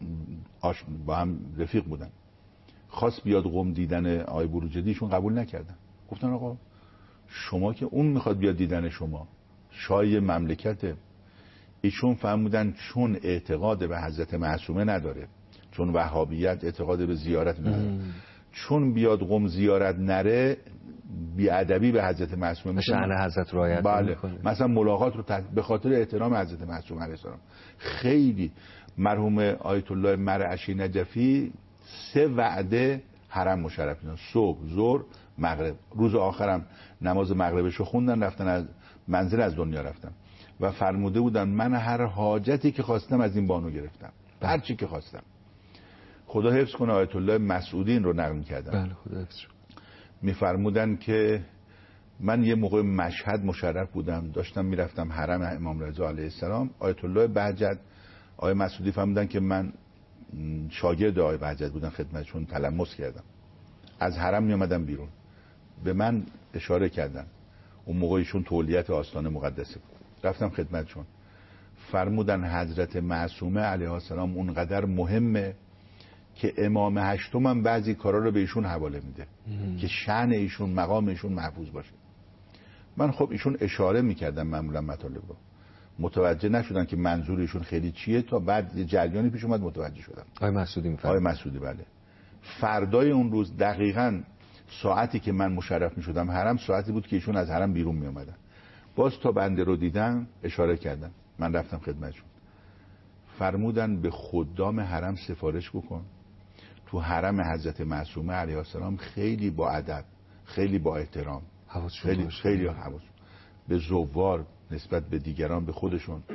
با هم رفیق بودن، خواست بیاد قم دیدن آقای بروجردی، ایشون قبول نکردن، گفتن آقا شما که اون میخواد بیاد دیدن شما، شاه مملکته. ایشون فهمیدن چون اعتقاد به حضرت معصومه نداره، چون وهابیت اعتقاد به زیارت نداره، چون بیاد قم زیارت نره بیادبی به حضرت معصومه میشه، شأن حضرت رعایت نمی‌کنه. مثلا ملاقات رو به خاطر احترام حضرت معصومه علیه السلام. خیلی مرحوم آیت الله مرعشی نجفی 3 وعده حرم مشرف اینا، صبح، ظهر، مغرب، روز آخرم نماز مغربشو خوندن، رفتن از منزل از دنیا رفتن و فرموده بودن من هر حاجتی که خواستم از این بانو گرفتم، هر چی که خواستم. خدا حفظ کنه آیت الله مسعودی این رو نقل کردن. بله خدا حفظ. میفرمودن که من یه موقع مشهد مشرف بودم، داشتم میرفتم حرم امام رضا علیه السلام، آیت الله بهجت آقای مسعودی فرمودن که من شاگرد آقای بهجت بودم، خدمتشون تلمس کردم، از حرم میامدم بیرون، به من اشاره کردن، اون موقع ایشون تولیت آستان مقدسه بود، رفتم خدمتشون، فرمودن حضرت معصومه علیه السلام اونقدر مهمه که امام هشتم هم بعضی کارا رو به ایشون حواله میده که شأن ایشون، مقام ایشون محفوظ باشه. من خب ایشون اشاره میکردم معمولا مطالب رو، متوجه نشدن که منظور ایشون خیلی چیه، تا بعد یه جریانی پیش اومد متوجه شدم. آقای مسعودی میفرمایید. آقای مسعودی بله. فردای اون روز دقیقاً ساعتی که من مشرف میشدم حرم، ساعتی بود که ایشون از حرم بیرون میومدن. باز تا بنده رو دیدم اشاره کردن، من رفتم خدمتشون، فرمودن به خدام حرم سفارش بکن تو حرم حضرت معصومه علیه السلام خیلی با ادب، خیلی با احترام، خیلی حواس به زوار نسبت به دیگران، به خودشون.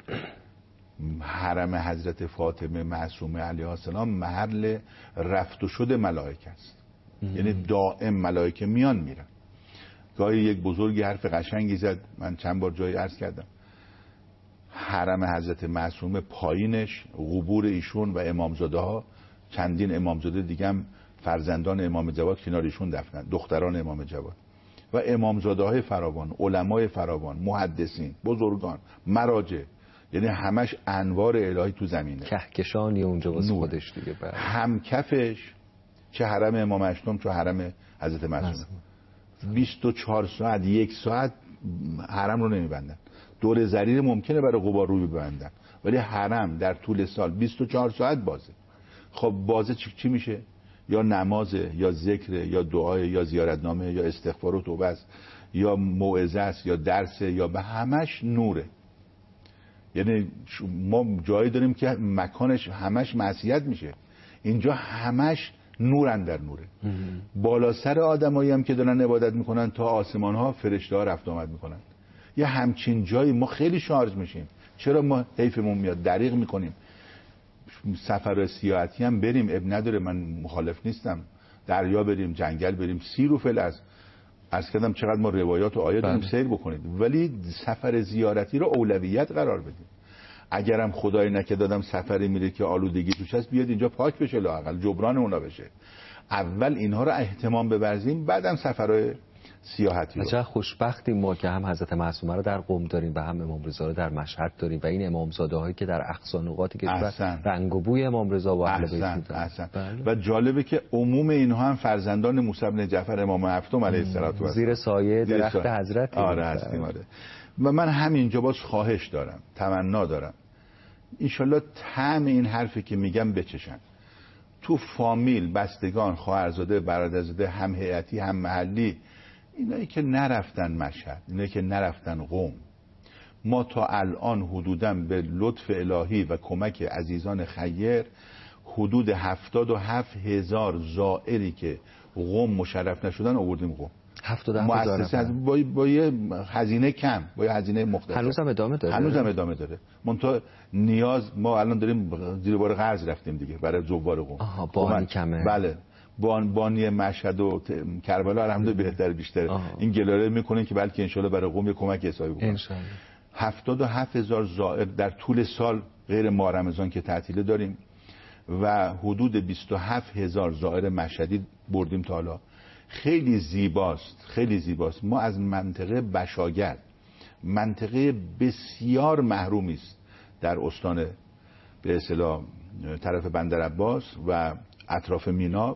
حرم حضرت فاطمه معصومه علیه السلام محل رفت و شد ملائکه است، یعنی دائم ملائکه میان میرن. گاهی یک بزرگی حرف قشنگی زد، من چند بار جایی عرض کردم، حرم حضرت معصومه پایینش قبور ایشون و امامزاده ها، چندین امامزاده دیگه هم فرزندان امام جواد کنار ایشون دفنن، دختران امام جواد و امامزاده های فراوان، علمای فراوان، محدثین، بزرگان، مراجع، یعنی همش انوار الهی تو زمینه، کهکشانی اونجا واسه خودش دیگه. هم کفش چه حرم امام هشتم چه حرم حضرت معصومه 24 ساعت 1 ساعت حرم رو نمیبندن. دور زریر ممکنه برای غبار رو ببندن، ولی حرم در طول سال 24 ساعت بازه. خب بازه چی میشه؟ یا نمازه، یا ذکر، یا دعای، یا زیارتنامه، یا استغفار و توبه است، یا موعظه است، یا درسه، یا به همش نوره. یعنی ما جایی داریم که مکانش همش معصیت میشه، اینجا همش نور اندر نوره. بالا سر آدمایی هم که دارن عبادت میکنن تا آسمان ها فرشته ها رفت آمد میکنن. یه همچین جایی ما خیلی شارژ میشیم. چرا ما حیفمون میاد دریغ میکنیم؟ سفر سیاحتی هم بریم، اب نداره، من مخالف نیستم، دریا بریم، جنگل بریم، سیر و فل از کردم چقدر ما روایات و آیات داریم سیر بکنید، ولی سفر زیارتی رو اولویت قرار بدیم. اگرم خدای نکرد دادم سفری میره که آلودگی توش هست، بیاد اینجا پاک بشه، لااقل جبران اونا بشه. اول اینها رو اهتمام بورزیم، بعدم سفرهای سیاحتی رو. چه خوشبختیم ما که هم حضرت معصومه رو در قم داریم و هم امام رضا رو در مشهد داریم و این امامزاده هایی که در اقصا نقاط کشور رنگ و بوی امام رضا و اهل بیت میدن. و جالبه که عموم اینها هم فرزندان موسی بن جعفر امام هفتم علیه السلام زیر سایه درخت حضرت. آره هستیم. آره. و من همینجا باز خواهش دارم، تمنا دارم، انشالله طعم این حرفی که میگم بچشن تو فامیل، بستگان، خواهرزاده، برادرزاده، هم هیئتی هم محلی، اینایی که نرفتن مشهد، اینایی که نرفتن قم. ما تا الان حدوداً به لطف الهی و کمک عزیزان خیر حدود 77,000 زائری که قم مشرف نشدن آوردیم قم. 77,000 با یه هزینه کم، با یه هزینه مختصر. هنوزم ادامه داره؟ هنوزم ادامه داره. منتها نیاز، ما الان داریم زیر بار قرض رفتیم دیگه برای زوار قم. بانی کمه. بله. بانی مشهد و کربلا الحمدلله بهتر بیشتر. این گلاره میکنین که بلکه انشالله برای قم یه کمک حسابی بکنه. انشالله. 77,000 زائر در طول سال غیر ماه رمضان که تعطیله داریم و حدود 27,000 زائر مشهدی بردیم تا حالا. خیلی زیباست، خیلی زیباست. ما از منطقه بشاگر منطقه بسیار محرومی است در استان به اصطلاح طرف بندر عباس و اطراف مینا،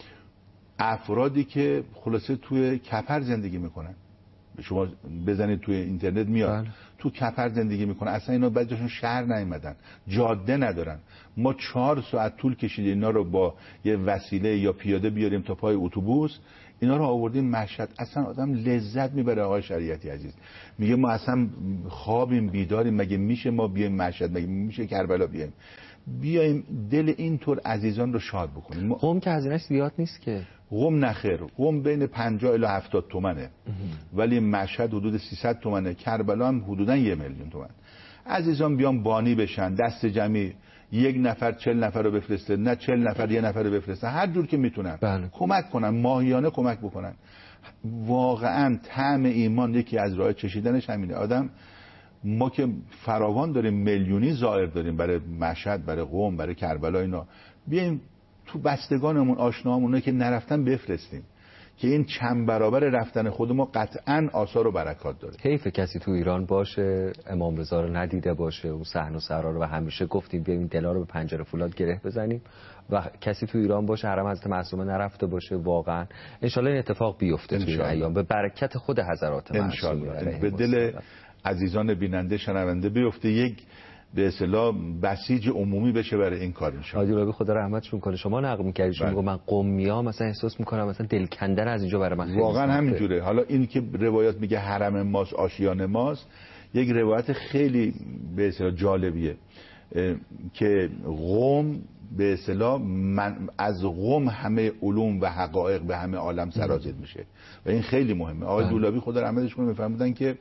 افرادی که خلاصه توی کپر زندگی میکنن. شما بزنید توی اینترنت میاد تو کپر زندگی میکنن. اصلا اینا بعضیشون شهر نیومدن، جاده ندارن. ما 4 ساعت طول کشید اینا رو با یه وسیله یا پیاده بیاریم تا پای اتوبوس، اینا رو آوردیم مشهد. اصلا آدم لذت میبره. آقای شریعتی عزیز میگه ما اصلا خوابیم بیداریم، مگه میشه ما بیایم مشهد، مگه میشه کربلا بیایم دل اینطور عزیزان رو شاد بکنیم. قم که هزینه‌اش زیاد نیست که. قم نخیر، قم بین 50 الی 70 تومنه، ولی مشهد حدود 300 تومنه، کربلا هم حدودا 1 میلیون تومن. عزیزان بیان بانی بشن، دست جمعی، 1 نفر 40 نفر رو بفرسته، نه 40 نفر 1 نفر رو بفرسته، هر جور که میتونن کمک کنن، ماهیانه کمک بکنن. واقعا طعم ایمان یکی از راه چشیدنش همینه. آدم ما که فراوان داریم، میلیونی زائر داریم برای مشهد، برای قم، برای کربلا، اینا بیایم تو بستگانمون، آشناهامون که نرفتن بفرستیم که این چند برابر رفتن خود ما قطعاً آثار و برکات داره. حیف کسی تو ایران باشه امام رضا رو ندیده باشه، اون صحن و سرا رو، و همیشه گفتیم بیایم دلا رو به پنجره فولاد گره بزنیم، و کسی تو ایران باشه حرم حضرت معصومه نرفته باشه. واقعا ان شاء الله این اتفاق بیفته توی ایام به برکت خود حضرات معصومه. به دل عزیزان بیننده شنونده بیفته، یک به اصطلاح بسیج عمومی بشه برای این کار. ان شاء الله حاجی خدا رحمتشون کنه. شما نقل می‌کردید، شما میگم من قمیام مثلا احساس می‌کنم مثلا دلکنده از اینجا برای من خیلی واقعا همینجوره. حالا این که روایات میگه حرم ماست، آشیان ماست، یک روایت خیلی به اصطلاح جالبیه که قم به اصطلاح از قم همه علوم و حقایق به همه عالم سرازیر میشه و این خیلی مهمه. آقای دولابی خدا رحمتش کنه میفرمودن که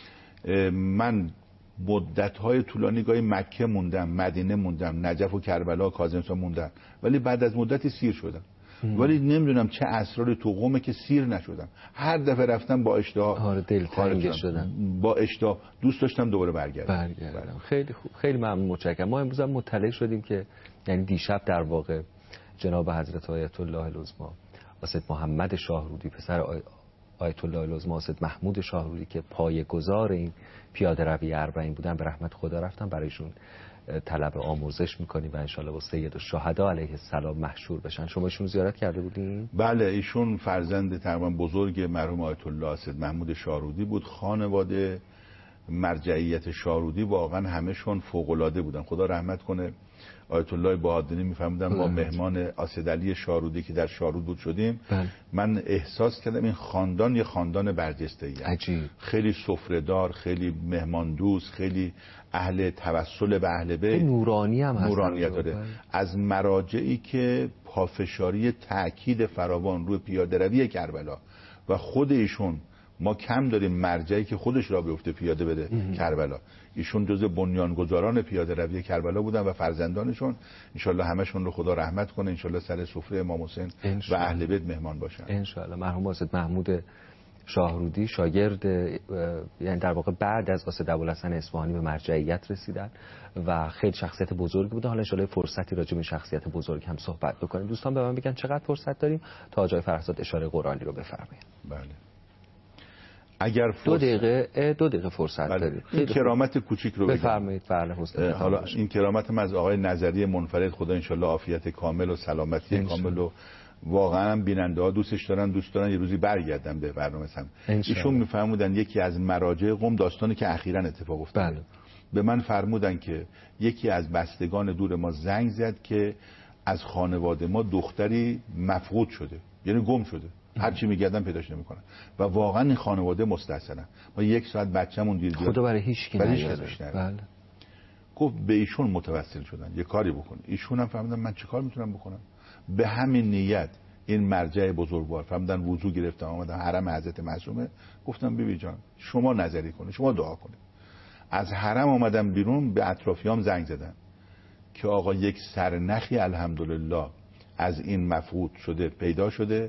من مدت‌های طولانی گاهی مکه موندم، مدینه موندم، نجف و کربلا و کاظمستان موندم، ولی بعد از مدتی سیر شدم. ولی نمیدونم چه اسراری تو قمه که سیر نشدم. هر دفعه رفتم با اشتها دلتنگ شدم، با اشتها دوست داشتم دوباره برگردم. خیلی خوب، خیلی ممنون، متشکرم. ما امروز هم مطلع شدیم که یعنی دیشب در واقع جناب حضرت آیت الله العظما حضرت محمد شاهرودی، پسر آیت الله العظما حضرت محمود شاهرودی که پایه‌گذار این پیاده روی اربعین بودن، به رحمت خدا رفتن، برایشون طلب آموزش میکنیم و انشالله با سید الشهدا علیه السلام محشور بشن. شما ایشون زیارت کرده بودین؟ بله، ایشون فرزند تقریبا بزرگ مرحوم آیت الله حضرت محمود شاهرودی بود. خانواده مرجعیت شاهرودی واقعا همشون فوق‌العاده بودن. خدا رحمت کنه. آیت الله بهادری میفهمیدن ما مهمان اسدعلی شاهرودی که در شاهرود بود شدیم. من احساس کردم این خاندان یه خاندان برجسته‌ای، خیلی سفره‌دار، خیلی مهمان دوست، خیلی اهل توسل به اهل بیت، نورانی هم هست، نورانیت داره. از مراجعی که پافشاری تأکید فراوان روی پیاده روی کربلا و خود ایشون، ما کم داریم مرجعی که خودش را بیفته پیاده بده کربلا. ایشون جزء بنیانگذاران پیاده روی کربلا بودن و فرزندانشون انشالله همشون رو خدا رحمت کنه، انشالله سر سفره امام حسین و اهل بیت مهمان باشن انشالله. مرحوم حضرت محمود شاهرودی شاگرد، یعنی در واقع بعد از اسد ابوالحسن اصفهانی به مرجعیت رسیدن و خیلی شخصیت بزرگی بودن. حالا انشالله فرصتی راجع به شخصیت بزرگ هم صحبت بکنیم. دوستان به من بگن چقدر فرصت داریم تا آقای فرزاد اشاره قرآنی رو بفرمایید. بله، اگر دو دقیقه فرصت دارید. این کرامت کوچیک رو بفرمایید. بله، حالا این کرامت از آقای نظری منفرد، خدا انشالله عافیت کامل و سلامتی کامل و واقعا هم بیننده ها دوست دارن یه روزی برگردن به برنامه‌ام. ایشون میفرمودن یکی از مراجع قم، داستانی که اخیراً اتفاق افتاد، به من فرمودن که یکی از بستگان دور ما زنگ زد که از خانواده ما دختری مفقود شده، یعنی گم شده، هر چی میگردن پیداش نمیکنن و واقعا این خانواده مستحسنن. ما 1 ساعت بچه‌مون دید خدا برای هیچ کی نمیاره. بله. گفت به ایشون متوسل شدن یه کاری بکن. ایشون هم فهمیدن من چه کار میتونم بکنم. به همین نیت این مرجع بزرگوار فهمیدن وضو گرفتم اومدن حرم حضرت معصومه، گفتم بیبی جان شما نظری کنید، شما دعا کنید. از حرم اومدم بیرون، به اطرافیام زنگ زدن که آقا یک سرنخی الحمدلله از این مفقود شده پیدا شده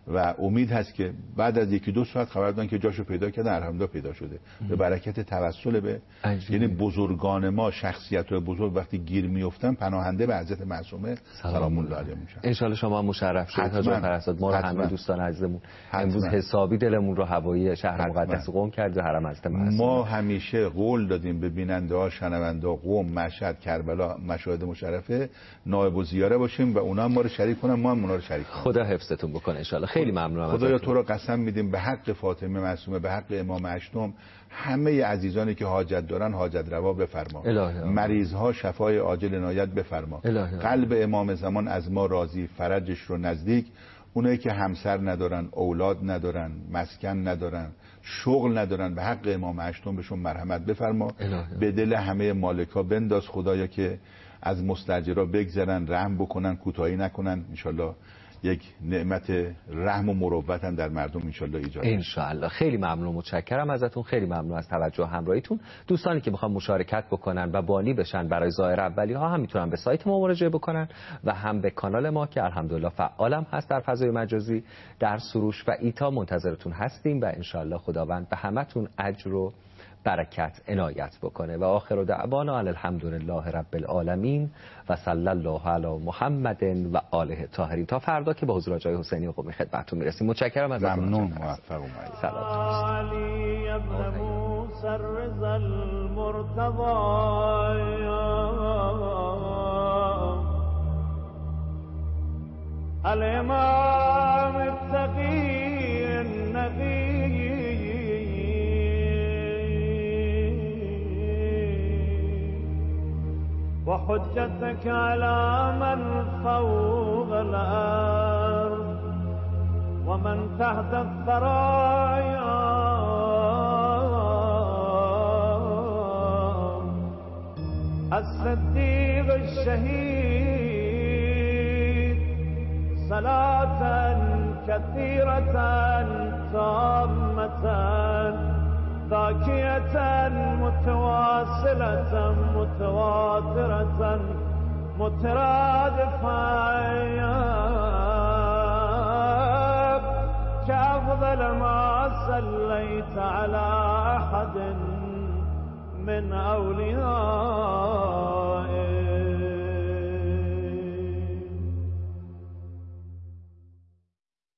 و امید هست که بعد از 1-2 ساعت خبر دادن که جاشو پیدا کردن، الحمدلله پیدا شده. به برکت توسل به یعنی بزرگان ما، شخصیت‌های بزرگ وقتی گیر میافتن پناهنده به حضرت معصومه سلام الله علیه میشن. ان شاء الله شما مشرف شدید حاج فرزاد. ما رو همه دوستان عزیزمون امروز حسابی دلمون رو هوایی شهر مقدس قم کرد و حرم حضرت معصومه. ما همیشه قول دادیم به بیننده‌ها، شنونده‌ها قم، مشهد، کربلا، مشاهد مشرفه نائب الزیاره باشیم و اونا هم ما رو شریک کنن، ما هم اونا رو شریک کنیم. خدا حفظتون بکنه ان شاء الله. خیلی ممنونم. خدایا تو رو قسم میدیم به حق فاطمه معصومه، به حق امام هشتم، همه عزیزانی که حاجت دارن حاجت روا بفرما. مریض ها شفای عاجل عنایت بفرما. قلب امام زمان از ما راضی، فرجش رو نزدیک. اونایی که همسر ندارن، اولاد ندارن، مسکن ندارن، شغل ندارن، به حق امام هشتم بهشون مرحمت بفرما. به دل همه مالکا بنداز خدایا که از مستاجرا بگذرن، رحم بکنن، کوتاهی نکنن. انشالله یک نعمت رحم و مروت هم در مردم انشالله ایجاد بشه. انشالله. خیلی ممنون، متشکرم ازتون، خیلی ممنون از توجه و همراهیتون. دوستانی که میخوان مشارکت بکنن و بانی بشن برای ظاهر اولی ها هم میتونن به سایت ما مراجعه بکنن و هم به کانال ما که الحمدلله فعالم هست در فضای مجازی در سروش و ایتا منتظرتون هستیم و انشالله خداوند به همتون اجر و برکت عنایت بکنه. و آخر دعوانا الحمدلله رب العالمین و صلی الله علی محمد و آله الطاهرین. تا فردا که به حضور جای حسینی و قمی خدمتتون میرسیم. متشکرم از ممنون، موفق و معید. علی ابن موسی الرضا المرتضی الامام التقی النقی وحجتك على من فوق الأرض ومن تحت الثرايا الصديق الشهيد صلاة كثيرة تامة ذاكية متواصلة متواترة مترادفة كأفضل ما صليت على أحد من أولياء